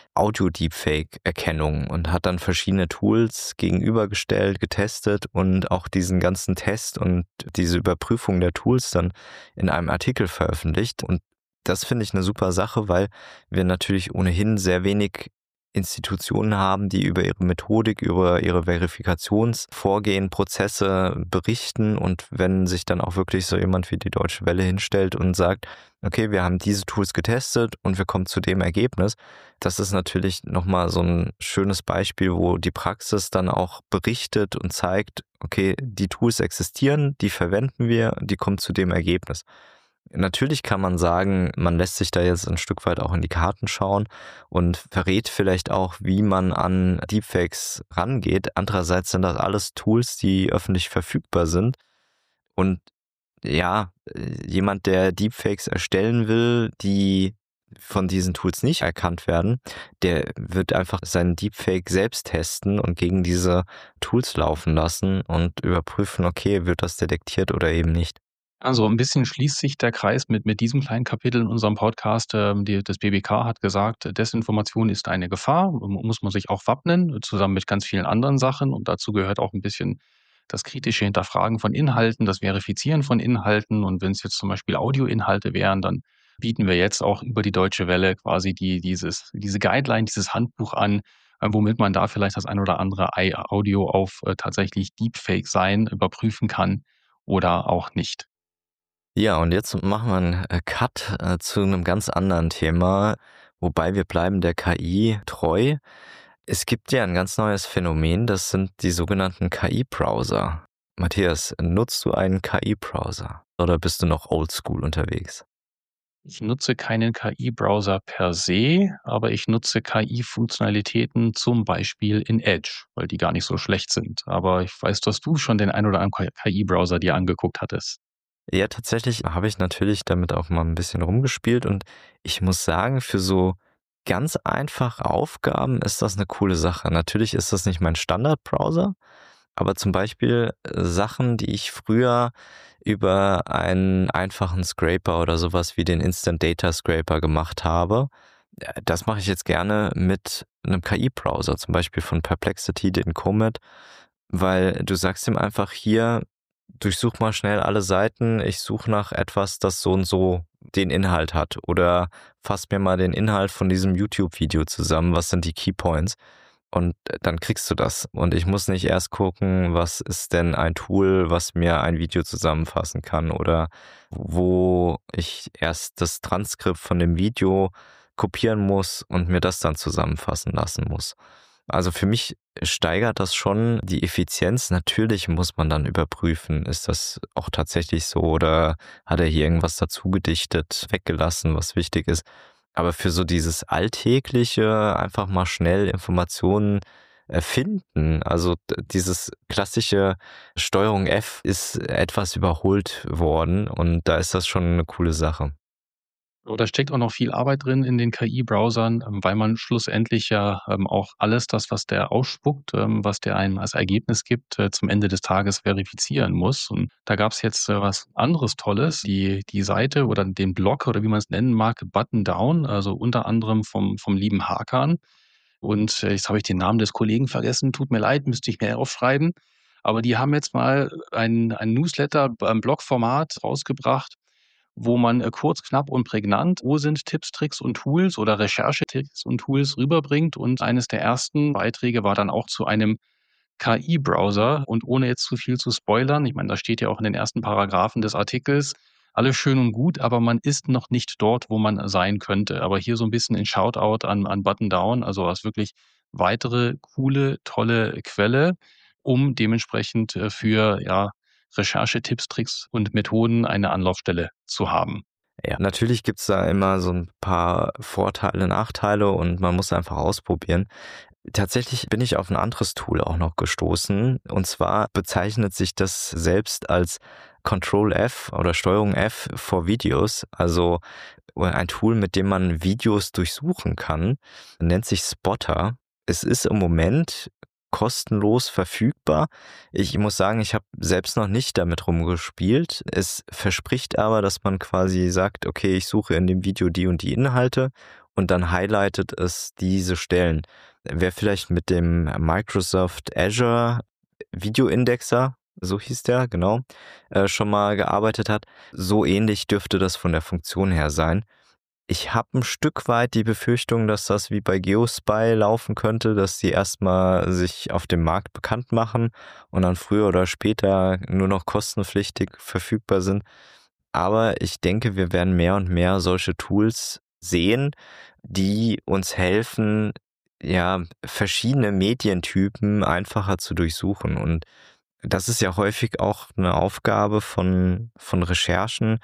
Audio-Deepfake-Erkennung und hat dann verschiedene Tools gegenübergestellt, getestet und auch diesen ganzen Test und diese Überprüfung der Tools dann in einem Artikel veröffentlicht. Und das finde ich eine super Sache, weil wir natürlich ohnehin sehr wenig Institutionen haben, die über ihre Methodik, über ihre Verifikationsvorgehen, Prozesse berichten. Und wenn sich dann auch wirklich so jemand wie die Deutsche Welle hinstellt und sagt, okay, wir haben diese Tools getestet und wir kommen zu dem Ergebnis, das ist natürlich nochmal so ein schönes Beispiel, wo die Praxis dann auch berichtet und zeigt, okay, die Tools existieren, die verwenden wir, die kommen zu dem Ergebnis. Natürlich kann man sagen, man lässt sich da jetzt ein Stück weit auch in die Karten schauen und verrät vielleicht auch, wie man an Deepfakes rangeht. Andererseits sind das alles Tools, die öffentlich verfügbar sind. Und ja, äh, jemand, der Deepfakes erstellen will, die von diesen Tools nicht erkannt werden, der wird einfach seinen Deepfake selbst testen und gegen diese Tools laufen lassen und überprüfen, okay, wird das detektiert oder eben nicht. Also, ein bisschen schließt sich der Kreis mit mit diesem kleinen Kapitel in unserem Podcast. Ähm, die das B B K hat gesagt, Desinformation ist eine Gefahr, mu muss man sich auch wappnen, zusammen mit ganz vielen anderen Sachen. Und dazu gehört auch ein bisschen das kritische Hinterfragen von Inhalten, das Verifizieren von Inhalten. Und wenn es jetzt zum Beispiel Audioinhalte wären, dann bieten wir jetzt auch über die Deutsche Welle quasi die dieses diese Guideline, dieses Handbuch an, äh, womit man da vielleicht das ein oder andere Ei Audio auf, äh, tatsächlich Deepfake sein überprüfen kann oder auch nicht. Ja, und jetzt machen wir einen äh, Cut äh, zu einem ganz anderen Thema, wobei wir bleiben der K I treu. Es gibt ja ein ganz neues Phänomen, das sind die sogenannten K I-Browser. Matthias, nutzt du einen K I-Browser oder bist du noch oldschool unterwegs? Ich nutze keinen K I-Browser per se, aber ich nutze K I-Funktionalitäten zum Beispiel in Edge, weil die gar nicht so schlecht sind. Aber ich weiß, dass du schon den ein oder anderen K I-Browser dir angeguckt hattest. Ja, tatsächlich habe ich natürlich damit auch mal ein bisschen rumgespielt und ich muss sagen, für so ganz einfache Aufgaben ist das eine coole Sache. Natürlich ist das nicht mein Standardbrowser, aber zum Beispiel äh, Sachen, die ich früher über einen einfachen Scraper oder sowas wie den Instant Data Scraper gemacht habe, äh, das mache ich jetzt gerne mit einem K I-Browser, zum Beispiel von Perplexity, den Comet, weil du sagst ihm einfach hier, durchsuch mal schnell alle Seiten, ich suche nach etwas, das so und so den Inhalt hat oder fass mir mal den Inhalt von diesem YouTube-Video zusammen, was sind die Keypoints? und dann kriegst du das. Und ich muss nicht erst gucken, was ist denn ein Tool, was mir ein Video zusammenfassen kann oder wo ich erst das Transkript von dem Video kopieren muss und mir das dann zusammenfassen lassen muss. Also für mich steigert das schon die Effizienz. Natürlich muss man dann überprüfen, ist das auch tatsächlich so oder hat er hier irgendwas dazu gedichtet, weggelassen, was wichtig ist. Aber für so dieses Alltägliche einfach mal schnell Informationen äh, finden, also d- dieses klassische Steuerung F ist etwas überholt worden und da ist das schon eine coole Sache. So, da steckt auch noch viel Arbeit drin in den K I-Browsern, ähm, weil man schlussendlich ja, ähm, auch alles das, was der ausspuckt, ähm, was der einem als Ergebnis gibt, äh, zum Ende des Tages verifizieren muss. Und da gab's jetzt, äh, was anderes Tolles. Die die Seite oder den Blog oder wie man es nennen mag, Button Down, also unter anderem vom vom lieben Hakan. Und, äh, jetzt habe ich den Namen des Kollegen vergessen, tut mir leid, müsste ich mir aufschreiben. Aber die haben jetzt mal ein ein Newsletter beim Blogformat rausgebracht, wo man, äh, kurz, knapp und prägnant O S I N-Tipps, Tricks und Tools oder Recherchetipps und Tools rüberbringt. Und eines der ersten Beiträge war dann auch zu einem K I-Browser. Und ohne jetzt zu viel zu spoilern, ich meine, das steht ja auch in den ersten Paragraphen des Artikels, alles schön und gut, aber man ist noch nicht dort, wo man sein könnte. Aber hier so ein bisschen ein Shoutout an an Button Down, also als wirklich weitere coole, tolle Quelle, um dementsprechend, äh, für, ja, Recherchetipps, Tricks und Methoden eine Anlaufstelle zu haben. Ja, natürlich gibt's da immer so ein paar Vorteile, Nachteile und man muss einfach ausprobieren. Tatsächlich bin ich auf ein anderes Tool auch noch gestoßen. Und zwar bezeichnet sich das selbst als Control F oder Steuerung F for Videos. Also ein Tool, mit dem man Videos durchsuchen kann, nennt sich Spotter. Es ist im Moment kostenlos verfügbar. Ich muss sagen, ich habe selbst noch nicht damit rumgespielt. Es verspricht aber, dass man quasi sagt, okay, ich suche in dem Video die und die Inhalte und dann highlightet es diese Stellen. Wer vielleicht mit dem Microsoft Azure Videoindexer, so hieß der, genau, äh, schon mal gearbeitet hat, so ähnlich dürfte das von der Funktion her sein. Ich habe ein Stück weit die Befürchtung, dass das wie bei Geospy laufen könnte, dass sie erstmal sich auf dem Markt bekannt machen und dann früher oder später nur noch kostenpflichtig verfügbar sind. Aber ich denke, wir werden mehr und mehr solche Tools sehen, die uns helfen, ja, verschiedene Medientypen einfacher zu durchsuchen. Und das ist ja häufig auch eine Aufgabe von von Recherchen,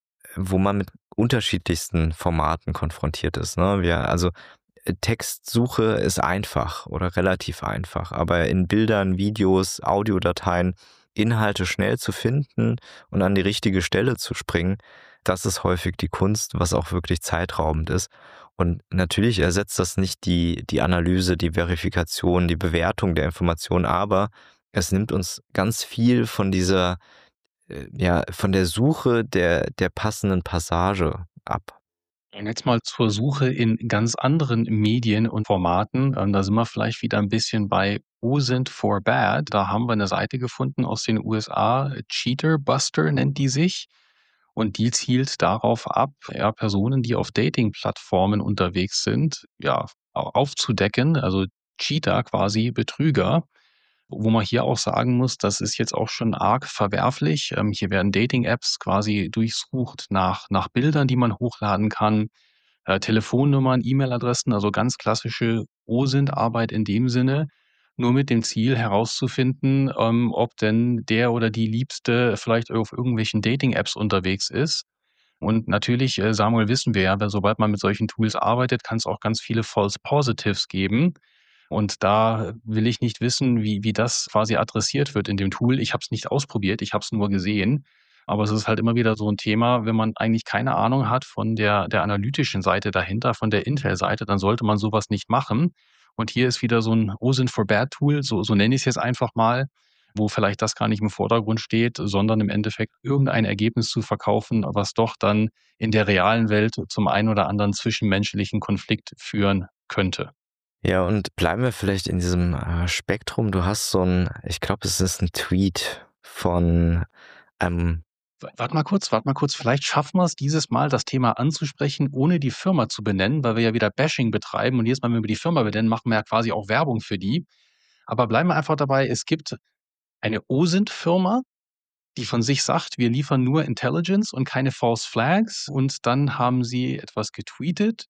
wo man mit unterschiedlichsten Formaten konfrontiert ist, ne? Wir also, äh, Textsuche ist einfach oder relativ einfach, aber in Bildern, Videos, Audiodateien Inhalte schnell zu finden und an die richtige Stelle zu springen, das ist häufig die Kunst, was auch wirklich zeitraubend ist. Und natürlich ersetzt das nicht die die Analyse, die Verifikation, die Bewertung der Information, aber es nimmt uns ganz viel von dieser äh, ja, von der Suche der der passenden Passage ab. Und jetzt mal zur Suche in ganz anderen Medien und Formaten. Ähm, da sind wir vielleicht wieder ein bisschen bei O S I N for Bad. Da haben wir eine Seite gefunden aus den U S A, Cheater Buster nennt die sich. Und die zielt darauf ab, ja, Personen, die auf Dating-Plattformen unterwegs sind, ja, au aufzudecken, also Cheater quasi, Betrüger. Wo man hier auch sagen muss, das ist jetzt auch schon arg verwerflich. Ähm, hier werden Dating-Apps quasi durchsucht nach nach Bildern, die man hochladen kann, äh, Telefonnummern, E-Mail-Adressen, also ganz klassische O S I N-Arbeit in dem Sinne, nur mit dem Ziel herauszufinden, ähm, ob denn der oder die Liebste vielleicht auf irgendwelchen Dating-Apps unterwegs ist. Und natürlich, äh, Samuel, wissen wir ja, weil sobald man mit solchen Tools arbeitet, kann es auch ganz viele False Positives geben. Und da will ich nicht wissen, wie wie das quasi adressiert wird in dem Tool. Ich habe es nicht ausprobiert, ich habe es nur gesehen. Aber es ist halt immer wieder so ein Thema, wenn man eigentlich keine Ahnung hat von der der analytischen Seite dahinter, von der Intel-Seite, dann sollte man so was nicht machen. Und hier ist wieder so 'n O S I N for Bad Tool, so so nenne ich's jetzt einfach mal, wo vielleicht das gar nicht im Vordergrund steht, sondern im Endeffekt irgendein Ergebnis zu verkaufen, was doch dann in der realen Welt zum einen oder anderen zwischenmenschlichen Konflikt führen könnte. Ja, und bleiben wir vielleicht in diesem, äh, Spektrum. Du hast so 'n ich glaube, es ist ein Tweet von einem Warte mal kurz, warte mal kurz. Vielleicht schaffen wir es dieses Mal, das Thema anzusprechen, ohne die Firma zu benennen, weil wir ja wieder Bashing betreiben und jedes Mal, wenn wir die Firma benennen, machen wir ja quasi auch Werbung für die. Aber bleiben wir einfach dabei, es gibt eine O S I N T-Firma, die von sich sagt, wir liefern nur Intelligence und keine False Flags. Und dann haben sie etwas getweetet,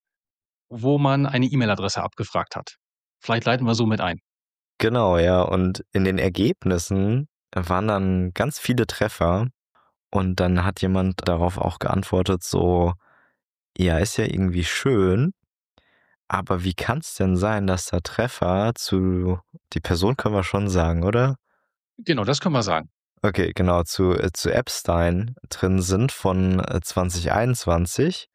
wo man eine E-Mail-Adresse abgefragt hat. Vielleicht leiten wir so mit ein. Genau, ja. Und in den Ergebnissen waren dann ganz viele Treffer. Und dann hat jemand darauf auch geantwortet, so, ja, ist ja irgendwie schön, aber wie kann es denn sein, dass da Treffer zu, die Person können wir schon sagen, oder? Genau, das können wir sagen. Okay, genau, zu, äh, zu Epstein drin sind von äh, zwanzig einundzwanzig,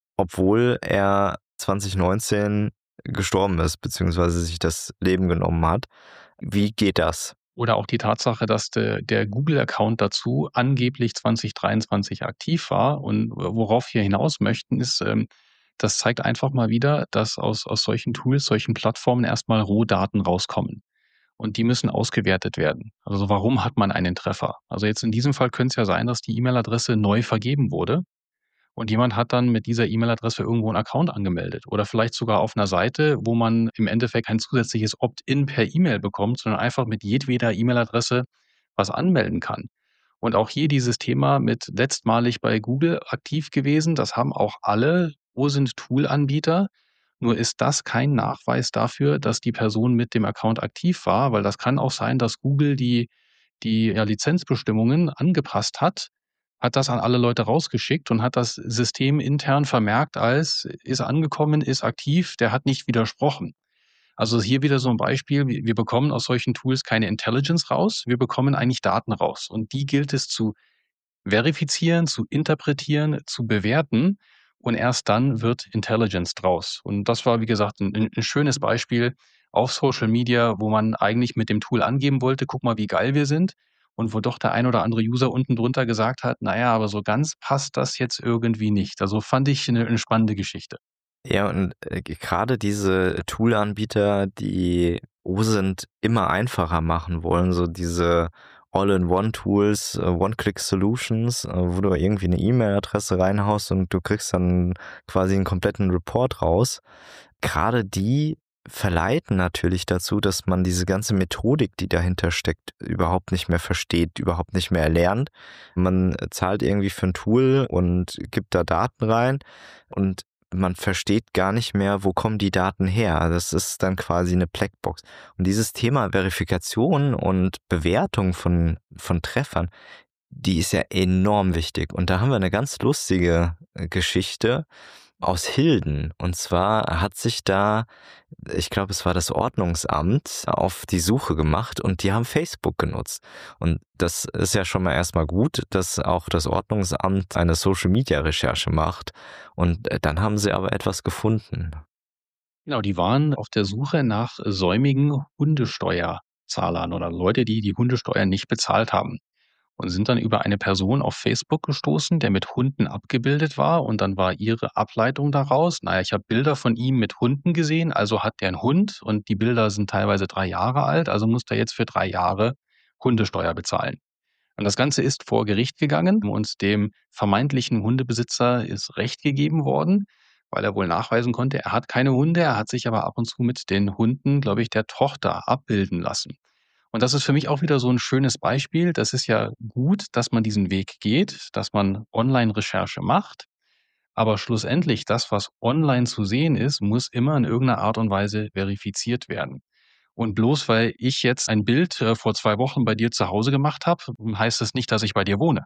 obwohl er zwanzig neunzehn gestorben ist, beziehungsweise sich das Leben genommen hat. Wie geht das? Oder auch die Tatsache, dass de, der Google-Account dazu angeblich zwanzig dreiundzwanzig aktiv war. Und worauf wir hinaus möchten, ist, ähm, das zeigt einfach mal wieder, dass aus, aus solchen Tools, solchen Plattformen erstmal Rohdaten rauskommen. Und die müssen ausgewertet werden. Also warum hat man einen Treffer? Also jetzt in diesem Fall könnte es ja sein, dass die E-Mail-Adresse neu vergeben wurde. Und jemand hat dann mit dieser E-Mail-Adresse irgendwo einen Account angemeldet oder vielleicht sogar auf einer Seite, wo man im Endeffekt kein zusätzliches Opt-in per E-Mail bekommt, sondern einfach mit jedweder E-Mail-Adresse was anmelden kann. Und auch hier dieses Thema mit letztmalig bei Google aktiv gewesen, das haben auch alle O S I N-Tool-Anbieter. Nur ist das kein Nachweis dafür, dass die Person mit dem Account aktiv war, weil das kann auch sein, dass Google die, die ja, Lizenzbestimmungen angepasst hat, hat das an alle Leute rausgeschickt und hat das System intern vermerkt als ist angekommen, ist aktiv, der hat nicht widersprochen. Also hier wieder so ein Beispiel, wir wir bekommen aus solchen Tools keine Intelligence raus, wir bekommen eigentlich Daten raus und die gilt es zu verifizieren, zu interpretieren, zu bewerten und erst dann wird Intelligence draus. Und das war, wie gesagt, ein 'n 'n schönes Beispiel auf Social Media, wo man eigentlich mit dem Tool angeben wollte: „Guck mal, wie geil wir sind." Und wo doch der ein oder andere User unten drunter gesagt hat: „Na ja, aber so ganz passt das jetzt irgendwie nicht." Also, fand ich eine 'ne spannende Geschichte. Ja, und äh, gerade diese Tool-Anbieter, die O S I N T immer einfacher machen wollen, so diese All-in-One-Tools, äh, One-Click-Solutions, äh, wo du irgendwie eine E-Mail-Adresse reinhaust und du kriegst dann quasi einen kompletten Report raus. Gerade die verleiten natürlich dazu, dass man diese ganze Methodik, die dahinter steckt, überhaupt nicht mehr versteht, überhaupt nicht mehr erlernt. Man zahlt irgendwie für ein Tool und gibt da Daten rein und man versteht gar nicht mehr, wo kommen die Daten her. Das ist dann quasi eine Blackbox. Und dieses Thema Verifikation und Bewertung von, von Treffern, die ist ja enorm wichtig. Und da haben wir eine ganz lustige äh, Geschichte aus Hilden. Und zwar hat sich da, ich glaube, es war das Ordnungsamt, auf die Suche gemacht und die haben Facebook genutzt. Und das ist ja schon mal erstmal gut, dass auch das Ordnungsamt eine Social-Media-Recherche macht. Und äh, dann haben sie aber etwas gefunden. Genau, die waren auf der Suche nach säumigen Hundesteuerzahlern oder Leute, die die Hundesteuer nicht bezahlt haben. Und sind dann über eine Person auf Facebook gestoßen, der mit Hunden abgebildet war. Und dann war ihre Ableitung daraus, naja, ich habe Bilder von ihm mit Hunden gesehen, also hat der einen Hund und die Bilder sind teilweise drei Jahre alt, also muss der jetzt für drei Jahre Hundesteuer bezahlen. Und das Ganze ist vor Gericht gegangen und dem vermeintlichen Hundebesitzer ist Recht gegeben worden, weil er wohl nachweisen konnte, er hat keine Hunde, er hat sich aber ab und zu mit den Hunden, glaube ich, der Tochter abbilden lassen. Und das ist für mich auch wieder so ein schönes Beispiel. Das ist ja gut, dass man diesen Weg geht, dass man Online-Recherche macht, aber schlussendlich das, was online zu sehen ist, muss immer in irgendeiner Art und Weise verifiziert werden. Und bloß weil ich jetzt ein Bild, äh, vor zwei Wochen bei dir zu Hause gemacht habe, heißt das nicht, dass ich bei dir wohne.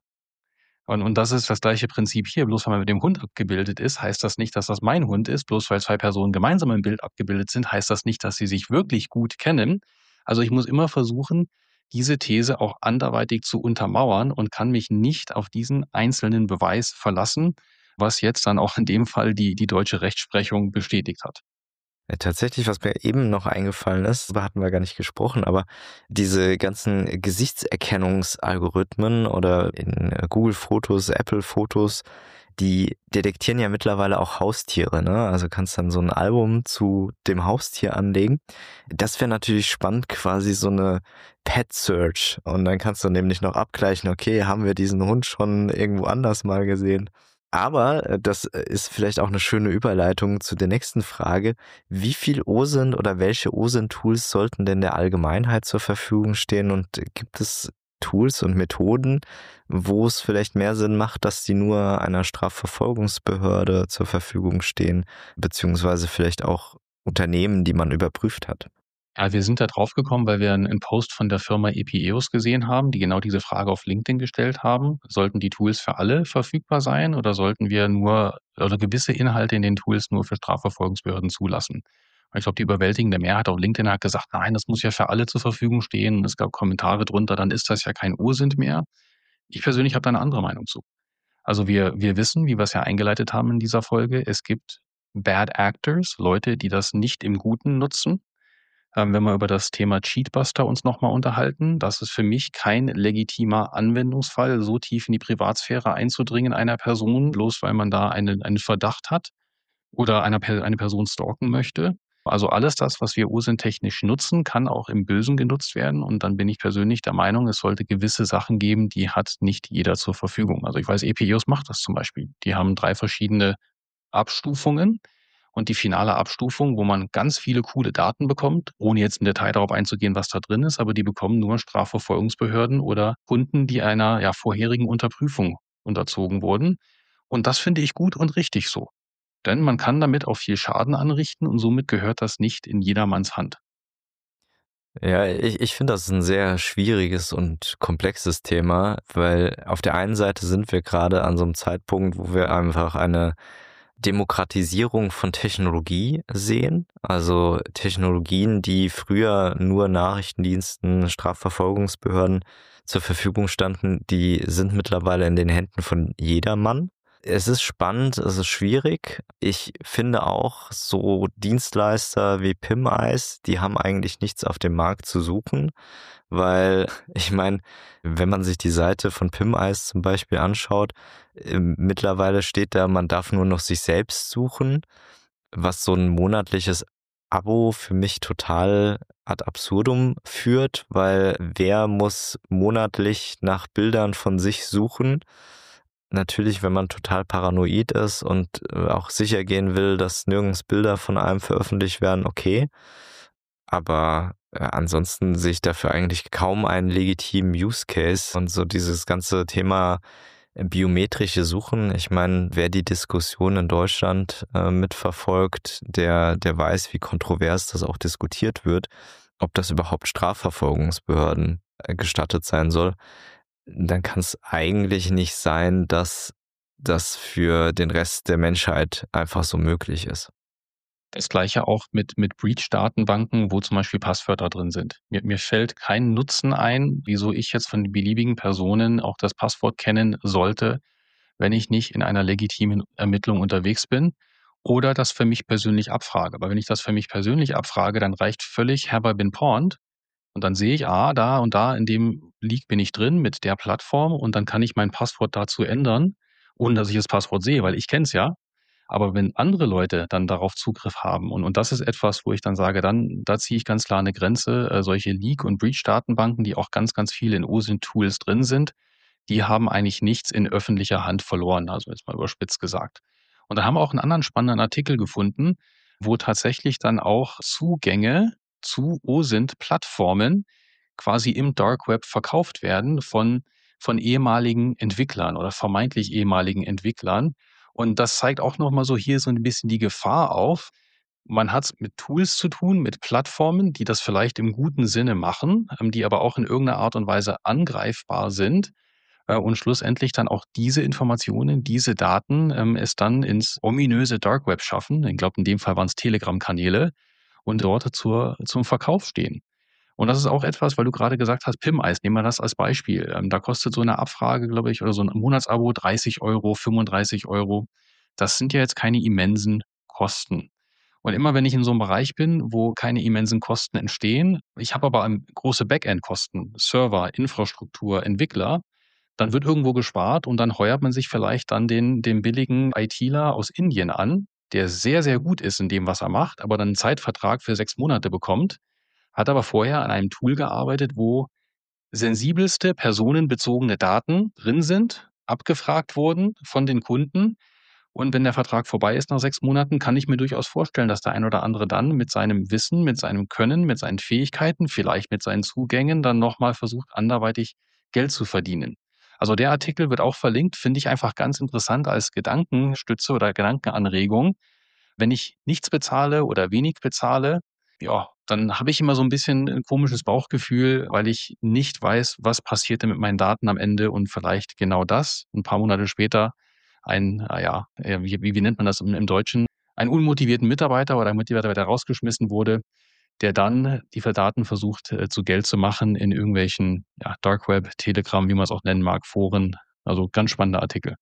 Und und das ist das gleiche Prinzip hier. Bloß weil man mit dem Hund abgebildet ist, heißt das nicht, dass das mein Hund ist. Bloß weil zwei Personen gemeinsam im Bild abgebildet sind, heißt das nicht, dass sie sich wirklich gut kennen. Also ich muss immer versuchen, diese These auch anderweitig zu untermauern und kann mich nicht auf diesen einzelnen Beweis verlassen, was jetzt dann auch in dem Fall die, die deutsche Rechtsprechung bestätigt hat. Ja, tatsächlich, was mir eben noch eingefallen ist, darüber hatten wir gar nicht gesprochen, aber diese ganzen Gesichtserkennungsalgorithmen oder in äh, Google Fotos, Apple Fotos, die detektieren ja mittlerweile auch Haustiere, ne? Also kannst dann so ein Album zu dem Haustier anlegen. Das wäre natürlich spannend, quasi so eine Pet Search. Und dann kannst du nämlich noch abgleichen, okay, haben wir diesen Hund schon irgendwo anders mal gesehen? Aber äh, das äh, ist vielleicht auch eine schöne Überleitung zu der nächsten Frage. Wie viel O S I N oder welche O S I N-Tools sollten denn der Allgemeinheit zur Verfügung stehen? Und äh, gibt es Tools und Methoden, wo es vielleicht mehr Sinn macht, dass die nur einer Strafverfolgungsbehörde zur Verfügung stehen, beziehungsweise vielleicht auch Unternehmen, die man überprüft hat? Ja, wir sind da drauf gekommen, weil wir 'n 'n Post von der Firma Epineus gesehen haben, die genau diese Frage auf LinkedIn gestellt haben. Sollten die Tools für alle verfügbar sein oder sollten wir nur oder gewisse Inhalte in den Tools nur für Strafverfolgungsbehörden zulassen? Und ich glaube, die überwältigende Mehrheit auf LinkedIn hat gesagt: „Nein, das muss ja für alle zur Verfügung stehen.“ Es gab Kommentare drunter: „Dann ist das ja kein O S I N mehr.“ Ich persönlich habe da 'ne andere Meinung zu. Also, wir wir wissen, wie wir's ja eingeleitet haben in dieser Folge, es gibt Bad Actors, Leute, die das nicht im Guten nutzen. Ähm, wenn wir über das Thema Cheatbuster uns noch mal unterhalten, das ist für mich kein legitimer Anwendungsfall, so tief in die Privatsphäre einzudringen einer Person, bloß weil man da einen einen Verdacht hat oder einer Per eine Person stalken möchte. Also, alles das, was wir O S I N-technisch nutzen, kann auch im Bösen genutzt werden. Und dann bin ich persönlich der Meinung, es sollte gewisse Sachen geben, die hat nicht jeder zur Verfügung. Also, ich weiß, Epineus macht das zum Beispiel. Die haben drei verschiedene Abstufungen und die finale Abstufung, wo man ganz viele coole Daten bekommt, ohne jetzt im Detail darauf einzugehen, was da drin ist, aber die bekommen nur Strafverfolgungsbehörden oder Kunden, die einer, ja, vorherigen Unterprüfung unterzogen wurden. Und das finde ich gut und richtig so. Denn man kann damit auch viel Schaden anrichten und somit gehört das nicht in jedermanns Hand. Ja, ich ich finde, das ist ein sehr schwieriges und komplexes Thema, weil auf der einen Seite sind wir gerade an so einem Zeitpunkt, wo wir einfach eine Demokratisierung von Technologie sehen. Also Technologien, die früher nur Nachrichtendiensten, Strafverfolgungsbehörden zur Verfügung standen, die sind mittlerweile in den Händen von jedermann. Es ist spannend, es ist schwierig. Ich finde auch, so Dienstleister wie Pim-Eis, die haben eigentlich nichts auf dem Markt zu suchen, weil ich meine, wenn man sich die Seite von Pim-Eis zum Beispiel anschaut, ähm, mittlerweile steht da, man darf nur noch sich selbst suchen, was so ein monatliches Abo für mich total ad absurdum führt, weil wer muss monatlich nach Bildern von sich suchen? Natürlich, wenn man total paranoid ist und äh, auch sicher gehen will, dass nirgends Bilder von einem veröffentlicht werden, okay. Aber äh, ansonsten sehe ich dafür eigentlich kaum einen legitimen Use Case. Und so dieses ganze Thema äh, biometrische Suchen, ich meine, wer die Diskussion in Deutschland äh, mitverfolgt, der, der weiß, wie kontrovers das auch diskutiert wird, ob das überhaupt Strafverfolgungsbehörden äh, gestattet sein soll. Dann kann es eigentlich nicht sein, dass das für den Rest der Menschheit einfach so möglich ist. Das Gleiche auch mit mit Breach-Datenbanken, wo zum Beispiel Passwörter drin sind. Mir mir fällt kein Nutzen ein, wieso ich jetzt von beliebigen Personen auch das Passwort kennen sollte, wenn ich nicht in einer legitimen Ermittlung unterwegs bin oder das für mich persönlich abfrage. Aber wenn ich das für mich persönlich abfrage, dann reicht völlig „Have I been pawned?“ Und dann sehe ich, ah, da und da in dem Leak bin ich drin mit der Plattform und dann kann ich mein Passwort dazu ändern, ohne dass ich das Passwort sehe, weil ich kenne es ja. Aber wenn andere Leute dann darauf Zugriff haben und und das ist etwas, wo ich dann sage, dann da ziehe ich ganz klar 'ne Grenze. Äh, solche Leak und Breach-Datenbanken, die auch ganz, ganz viel in O S I N-Tools drin sind, die haben eigentlich nichts in öffentlicher Hand verloren, also jetzt mal überspitzt gesagt. Und da haben wir auch 'n anderen spannenden Artikel gefunden, wo tatsächlich dann auch Zugänge zu O S I N-Plattformen quasi im Dark Web verkauft werden von von ehemaligen Entwicklern oder vermeintlich ehemaligen Entwicklern. Und das zeigt auch noch mal so hier so 'n bisschen die Gefahr auf. Man hat's mit Tools zu tun, mit Plattformen, die das vielleicht im guten Sinne machen, ähm, die aber auch in irgend 'ner Art und Weise angreifbar sind, äh, und schlussendlich dann auch diese Informationen, diese Daten, ähm, es dann ins ominöse Dark Web schaffen. Ich glaube, in dem Fall waren's Telegram-Kanäle und dort zur zum Verkauf stehen. Und das ist auch etwas, weil du gerade gesagt hast, Pim-Eis, nehmen wir das als Beispiel. Ähm, da kostet so 'ne Abfrage, glaube ich, oder so 'n Monatsabo dreißig Euro, fünfunddreißig Euro. Das sind ja jetzt keine immensen Kosten. Und immer wenn ich in so 'nem Bereich bin, wo keine immensen Kosten entstehen, ich habe aber, ähm, große Backend-Kosten, Server, Infrastruktur, Entwickler, Dann wird irgendwo gespart und dann heuert man sich vielleicht dann den, den billigen ITler aus Indien an, der sehr, sehr gut ist in dem, was er macht, aber dann einen Zeitvertrag für sechs Monate bekommt, hat aber vorher an einem Tool gearbeitet, wo sensibelste personenbezogene Daten drin sind, abgefragt wurden von den Kunden. Und wenn der Vertrag vorbei ist nach sechs Monaten, kann ich mir durchaus vorstellen, dass der ein oder andere dann mit seinem Wissen, mit seinem Können, mit seinen Fähigkeiten, vielleicht mit seinen Zugängen dann nochmal versucht, anderweitig Geld zu verdienen. Also der Artikel wird auch verlinkt, finde ich einfach ganz interessant als Gedankenstütze oder Gedankenanregung. Wenn ich nichts bezahle oder wenig bezahle, ja, dann habe ich immer so ein bisschen 'n komisches Bauchgefühl, weil ich nicht weiß, was passiert denn mit meinen Daten am Ende und vielleicht genau das ein paar Monate später ein, ah ja, äh, wie wie wie nennt man das im im Deutschen? Einen unmotivierten Mitarbeiter oder ein Mitarbeiter, der rausgeschmissen wurde, der dann die Ver Daten versucht, äh, zu Geld zu machen in irgendwelchen, ja, Dark Web, Telegram, wie man es auch nennen mag, Foren. Also, ganz spannender Artikel.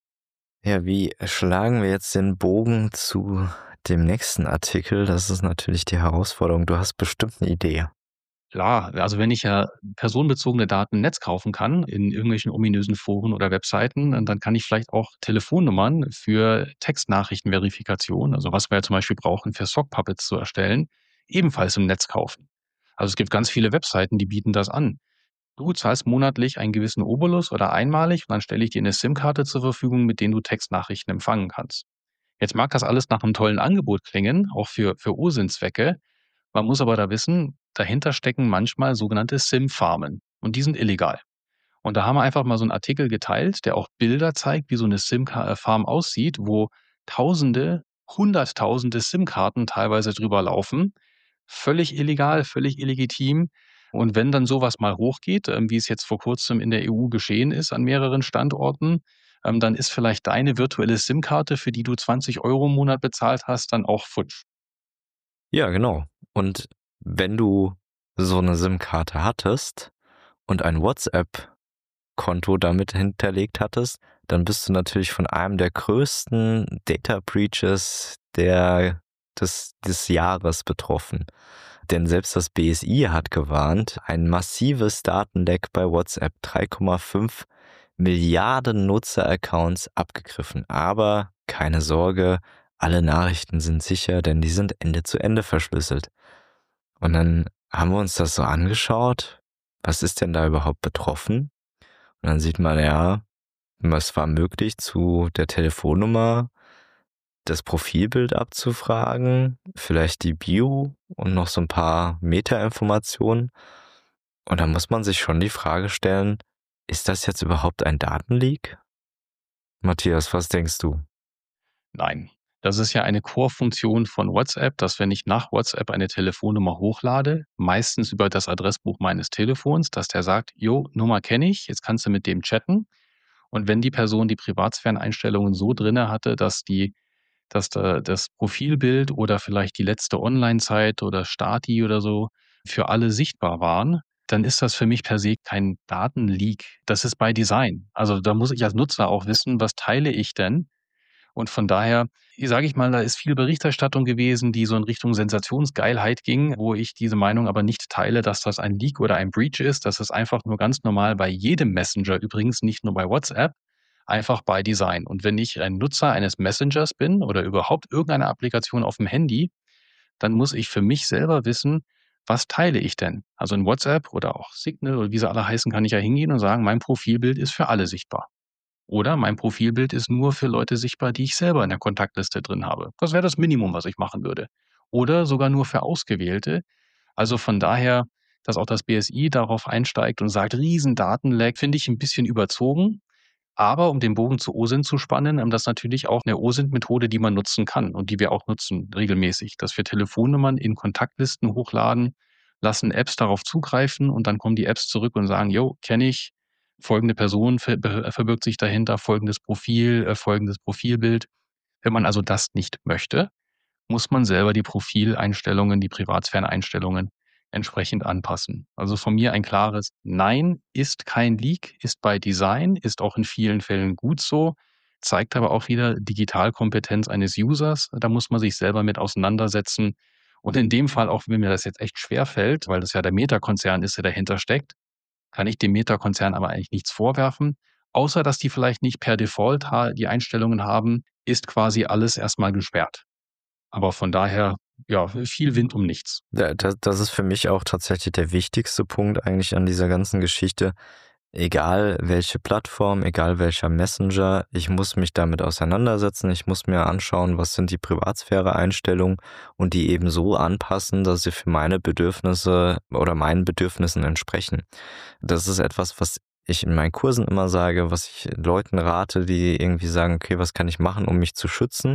Ja, wie schlagen wir jetzt den Bogen zu dem nächsten Artikel? Das ist natürlich die Herausforderung. Du hast bestimmt eine Idee. Klar, also wenn ich ja personenbezogene Daten im Netz kaufen kann, in irgendwelchen ominösen Foren oder Webseiten, äh, dann kann ich vielleicht auch Telefonnummern für Textnachrichtenverifikation, also was wir ja zum Beispiel brauchen, für Sockpuppets zu erstellen, ebenfalls im Netz kaufen. Also es gibt ganz viele Webseiten, die bieten das an. Du zahlst monatlich einen gewissen Obolus oder einmalig und dann stelle ich dir eine SIM-Karte zur Verfügung, mit denen du Textnachrichten empfangen kannst. Jetzt mag das alles nach einem tollen Angebot klingen, auch für, für O S I N-Zwecke. Man muss aber da wissen, dahinter stecken manchmal sogenannte SIM-Farmen und die sind illegal. Und da haben wir einfach mal so einen Artikel geteilt, der auch Bilder zeigt, wie so 'ne SIM-Ka äh, Farm aussieht, wo Tausende, Hunderttausende SIM-Karten teilweise drüber laufen. Völlig illegal, völlig illegitim. Und wenn dann so was mal hochgeht, ähm, wie es jetzt vor Kurzem in der E U geschehen ist an mehreren Standorten, ähm, dann ist vielleicht deine virtuelle SIM-Karte, für die du zwanzig Euro im Monat bezahlt hast, dann auch futsch. Ja, genau. Und wenn du so eine SIM-Karte hattest und ein WhatsApp-Konto damit hinterlegt hattest, dann bist du natürlich von einem der größten Data Breaches der des des Jahres betroffen. Denn selbst das B S I hat gewarnt, ein massives Datenleck bei WhatsApp, drei Komma fünf Milliarden Nutzeraccounts abgegriffen. Aber keine Sorge, alle Nachrichten sind sicher, denn die sind Ende zu Ende verschlüsselt. Und dann haben wir uns das so angeschaut, was ist denn da überhaupt betroffen? Und dann sieht man, ja, es war möglich, zu der Telefonnummer das Profilbild abzufragen, vielleicht die Bio und noch so ein paar Metainformationen. Und da muss man sich schon die Frage stellen, ist das jetzt überhaupt ein Datenleak? Matthias, was denkst du? Nein. Das ist ja eine Core-Funktion von WhatsApp, dass wenn ich nach WhatsApp eine Telefonnummer hochlade, meistens über das Adressbuch meines Telefons, dass der sagt: „Jo, Nummer kenne ich, jetzt kannst du mit dem chatten.“ Und wenn die Person die Privatsphäreneinstellungen so drinne hatte, dass die dass da das Profilbild oder vielleicht die letzte Onlinezeit oder Stati oder so für alle sichtbar waren, dann ist das für mich per se kein Datenleak. Das ist by Design. Also, da muss ich als Nutzer auch wissen, was teile ich denn? Und von daher, sage ich mal, da ist viel Berichterstattung gewesen, die so in Richtung Sensationsgeilheit ging, wo ich diese Meinung aber nicht teile, dass das ein Leak oder ein Breach ist. Das ist einfach nur ganz normal bei jedem Messenger, übrigens nicht nur bei WhatsApp, einfach by Design. Und wenn ich ein Nutzer eines Messengers bin oder überhaupt irgendeine Applikation auf dem Handy, dann muss ich für mich selber wissen, was teile ich denn? Also in WhatsApp oder auch Signal oder wie sie alle heißen, kann ich ja hingehen und sagen, mein Profilbild ist für alle sichtbar. Oder mein Profilbild ist nur für Leute sichtbar, die ich selber in der Kontaktliste drin habe. Das wäre das Minimum, was ich machen würde. Oder sogar nur für Ausgewählte. Also von daher, dass auch das B S I darauf einsteigt und sagt, Riesendatenleck, finde ich ein bisschen überzogen. Aber um den Bogen zu O S I N zu spannen, ähm, das ist natürlich auch eine O S I N-Methode, die man nutzen kann und die wir auch nutzen regelmäßig, dass wir Telefonnummern in Kontaktlisten hochladen, lassen Apps darauf zugreifen und dann kommen die Apps zurück und sagen: „Jo, kenne ich, folgende Person ver be verbirgt sich dahinter, folgendes Profil, äh, folgendes Profilbild.“ Wenn man also das nicht möchte, muss man selber die Profileinstellungen, die Privatsphäreneinstellungen entsprechend anpassen. Also von mir ein klares Nein, ist kein Leak, ist by Design, ist auch in vielen Fällen gut so, zeigt aber auch wieder Digitalkompetenz eines Users. Da muss man sich selber mit auseinandersetzen. Und in dem Fall, auch wenn mir das jetzt echt schwer fällt, weil das ja der Meta-Konzern ist, der dahinter steckt, kann ich dem Meta-Konzern aber eigentlich nichts vorwerfen. außer dass die vielleicht nicht per Default ha die Einstellungen haben, ist quasi alles erstmal gesperrt. Aber von daher, ja, viel Wind um nichts. Da da das ist für mich auch tatsächlich der wichtigste Punkt eigentlich an dieser ganzen Geschichte. Egal welche Plattform, egal welcher Messenger, ich muss mich damit auseinandersetzen. Ich muss mir anschauen, was sind die Privatsphäre-Einstellungen und die eben so anpassen, dass sie für meine Bedürfnisse oder meinen Bedürfnissen entsprechen. Das ist etwas, was ich in meinen Kursen immer sage, was ich Leuten rate, die irgendwie sagen: „Okay, was kann ich machen, um mich zu schützen?“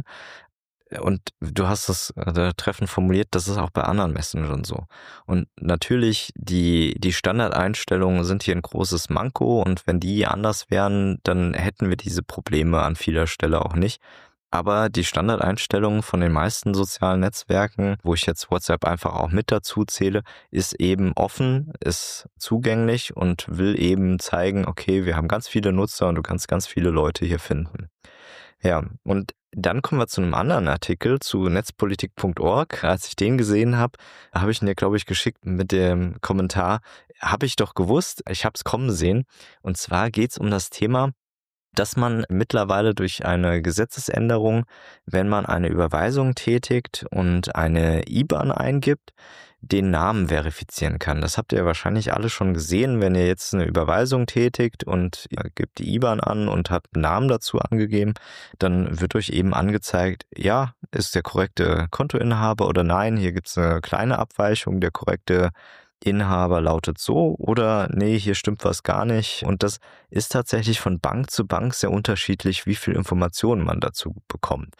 Und du hast es äh, treffend formuliert, das ist auch bei anderen Messengern so. Und natürlich, die, die Standardeinstellungen sind hier ein großes Manko und wenn die anders wären, dann hätten wir diese Probleme an vieler Stelle auch nicht. Aber die Standardeinstellungen von den meisten sozialen Netzwerken, wo ich jetzt WhatsApp einfach auch mit dazu zähle, ist eben offen, ist zugänglich und will eben zeigen, okay, wir haben ganz viele Nutzer und du kannst ganz viele Leute hier finden. Ja, und dann kommen wir zu einem anderen Artikel, zu netzpolitik Punkt org. Als ich den gesehen habe, habe ich ihn dir, glaube ich, geschickt mit dem Kommentar: „Habe ich doch gewusst, ich habe es kommen sehen.“ Und zwar geht es um das Thema, dass man mittlerweile durch eine Gesetzesänderung, wenn man eine Überweisung tätigt und eine I B A N eingibt, den Namen verifizieren kann. Das habt ihr wahrscheinlich alle schon gesehen, wenn ihr jetzt eine Überweisung tätigt und ihr gebt die I B A N an und habt einen Namen dazu angegeben, dann wird euch eben angezeigt, ja, ist der korrekte Kontoinhaber oder nein, hier gibt es eine kleine Abweichung, der korrekte Inhaber lautet so oder nee, hier stimmt was gar nicht. Und das ist tatsächlich von Bank zu Bank sehr unterschiedlich, wie viel Informationen man dazu bekommt.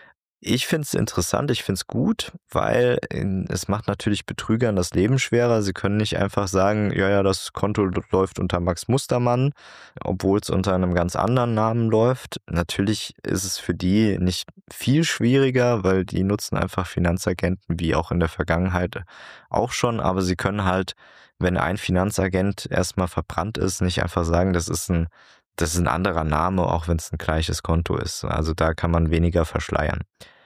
Ich finde es interessant, ich finde es gut, weil ähm, es macht natürlich Betrügern das Leben schwerer. Sie können nicht einfach sagen, ja, ja, das Konto läuft unter Max Mustermann, obwohl es unter einem ganz anderen Namen läuft. Natürlich ist es für die nicht viel schwieriger, weil die nutzen einfach Finanzagenten, wie auch in der Vergangenheit auch schon. Aber sie können halt, wenn ein Finanzagent erstmal verbrannt ist, nicht einfach sagen, das ist ein Das ist ein anderer Name, auch wenn es ein gleiches Konto ist. Also, da kann man weniger verschleiern.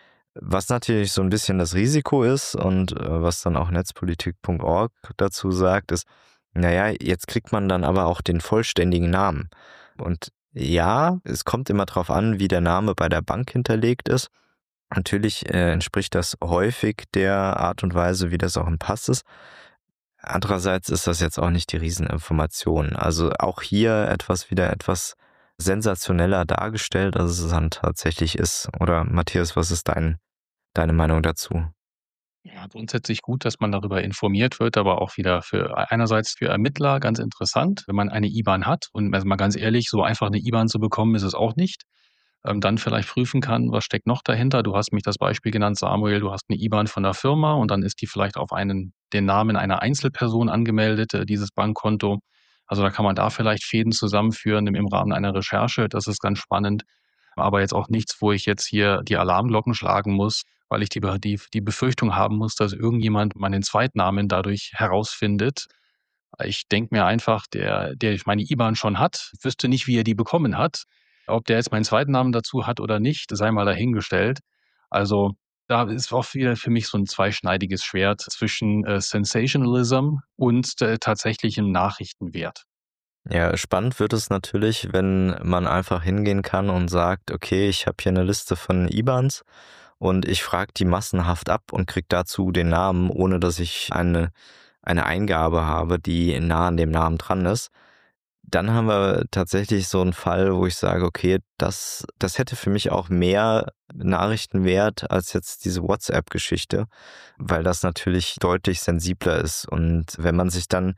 Was natürlich so ein bisschen das Risiko ist und, äh, was dann auch netzpolitik Punkt org dazu sagt, ist, na ja, jetzt kriegt man dann aber auch den vollständigen Namen. Und ja, es kommt immer drauf an, wie der Name bei der Bank hinterlegt ist. Natürlich, äh, entspricht das häufig der Art und Weise, wie das auch im Pass ist. Andererseits ist das jetzt auch nicht die Rieseninformation. Also auch hier etwas wieder etwas sensationeller dargestellt, als es dann tatsächlich ist. Oder Matthias, was ist dein, deine Meinung dazu? Ja, grundsätzlich gut, dass man darüber informiert wird, aber auch wieder für einerseits für Ermittler ganz interessant, wenn man eine I B A N hat und also mal ganz ehrlich, so einfach eine I B A N zu bekommen, ist es auch nicht. Ähm, dann vielleicht prüfen kann, was steckt noch dahinter. Du hast mich das Beispiel genannt, Samuel, du hast eine I B A N von der Firma und dann ist die vielleicht auf einen den Namen einer Einzelperson angemeldet, äh, dieses Bankkonto. Also, da kann man da vielleicht Fäden zusammenführen im im Rahmen einer Recherche. Das ist ganz spannend, aber jetzt auch nichts, wo ich jetzt hier die Alarmglocken schlagen muss, weil ich die Be die die Befürchtung haben muss, dass irgendjemand meinen Zweitnamen dadurch herausfindet. Ich denke mir einfach, der der meine I B A N schon hat, wüsste nicht, wie er die bekommen hat. Ob der jetzt meinen zweiten Namen dazu hat oder nicht, sei mal dahingestellt. Also, da ist auch wieder für mich so 'n zweischneidiges Schwert zwischen, äh, Sensationalism und, äh, tatsächlichem Nachrichtenwert. Ja, spannend wird es natürlich, wenn man einfach hingehen kann und sagt, okay, ich habe hier eine Liste von I B A Ns und ich frage die massenhaft ab und kriege dazu den Namen, ohne dass ich eine, eine Eingabe habe, die nah an dem Namen dran ist. Dann haben wir tatsächlich so einen Fall, wo ich sage, okay, das das hätte für mich auch mehr Nachrichtenwert als jetzt diese WhatsApp-Geschichte, weil das natürlich deutlich sensibler ist. Und wenn man sich dann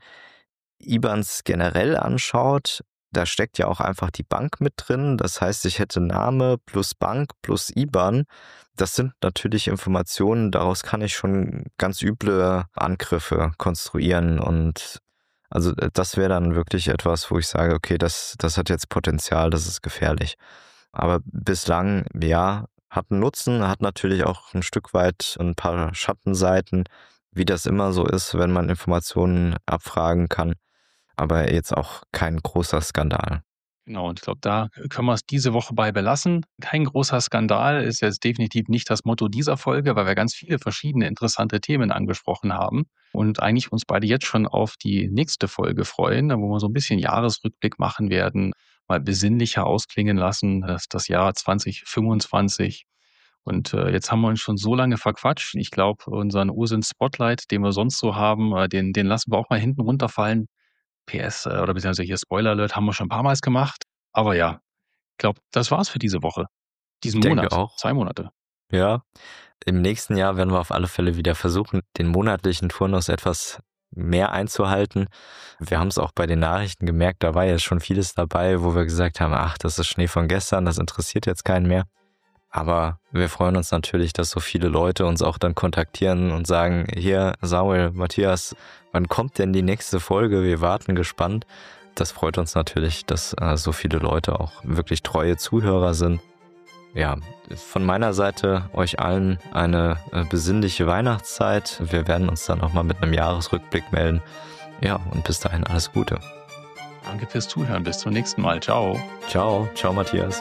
I B A Ns generell anschaut, da steckt ja auch einfach die Bank mit drin. Das heißt, ich hätte Name plus Bank plus I B A N. Das sind natürlich Informationen, daraus kann ich schon ganz üble Angriffe konstruieren und also, äh, das wäre dann wirklich etwas, wo ich sage: „Okay, das das hat jetzt Potenzial, das ist gefährlich.“ Aber bislang, ja, hat 'n Nutzen, hat natürlich auch ein Stück weit ein paar Schattenseiten, wie das immer so ist, wenn man Informationen abfragen kann, aber jetzt auch kein großer Skandal. Genau, und ich glaube, da können wir es diese Woche bei belassen. Kein großer Skandal ist jetzt definitiv nicht das Motto dieser Folge, weil wir ganz viele verschiedene interessante Themen angesprochen haben und eigentlich uns beide jetzt schon auf die nächste Folge freuen, wo wir so ein bisschen Jahresrückblick machen werden. mal besinnlicher ausklingen lassen, das, das Jahr zwanzig fünfundzwanzig. Und äh, jetzt haben wir uns schon so lange verquatscht. Ich glaube, unseren O S I N-Spotlight, den wir sonst so haben, äh, den, den lassen wir auch mal hinten runterfallen. P S äh, oder beziehungsweise hier Spoiler Alert haben wir schon ein paar Mal gemacht. Aber ja, ich glaube, das war's für diese Woche. Diesen Ich denke Monat. auch. Zwei Monate. Ja, im nächsten Jahr werden wir auf alle Fälle wieder versuchen, den monatlichen Turnus etwas mehr einzuhalten. Wir haben es auch bei den Nachrichten gemerkt, da war ja schon vieles dabei, wo wir gesagt haben, ach, das ist Schnee von gestern, das interessiert jetzt keinen mehr. Aber wir freuen uns natürlich, dass so viele Leute uns auch dann kontaktieren und sagen, hier, Samuel, Matthias, wann kommt denn die nächste Folge? Wir warten gespannt. Das freut uns natürlich, dass äh, so viele Leute auch wirklich treue Zuhörer sind. Ja, von meiner Seite euch allen eine äh, besinnliche Weihnachtszeit. Wir werden uns dann nochmal mit einem Jahresrückblick melden. Ja, und bis dahin alles Gute. Danke fürs Zuhören. Bis zum nächsten Mal. Ciao. Ciao, ciao Matthias.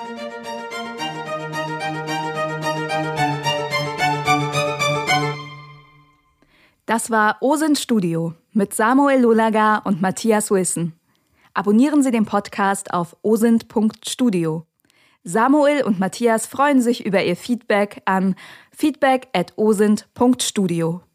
Das war O S I N Studio mit Samuel Lolaga und Matthias Wilson. Abonnieren Sie den Podcast auf osint punkt studio. Samuel und Matthias freuen sich über Ihr Feedback an feedback at osint punkt studio.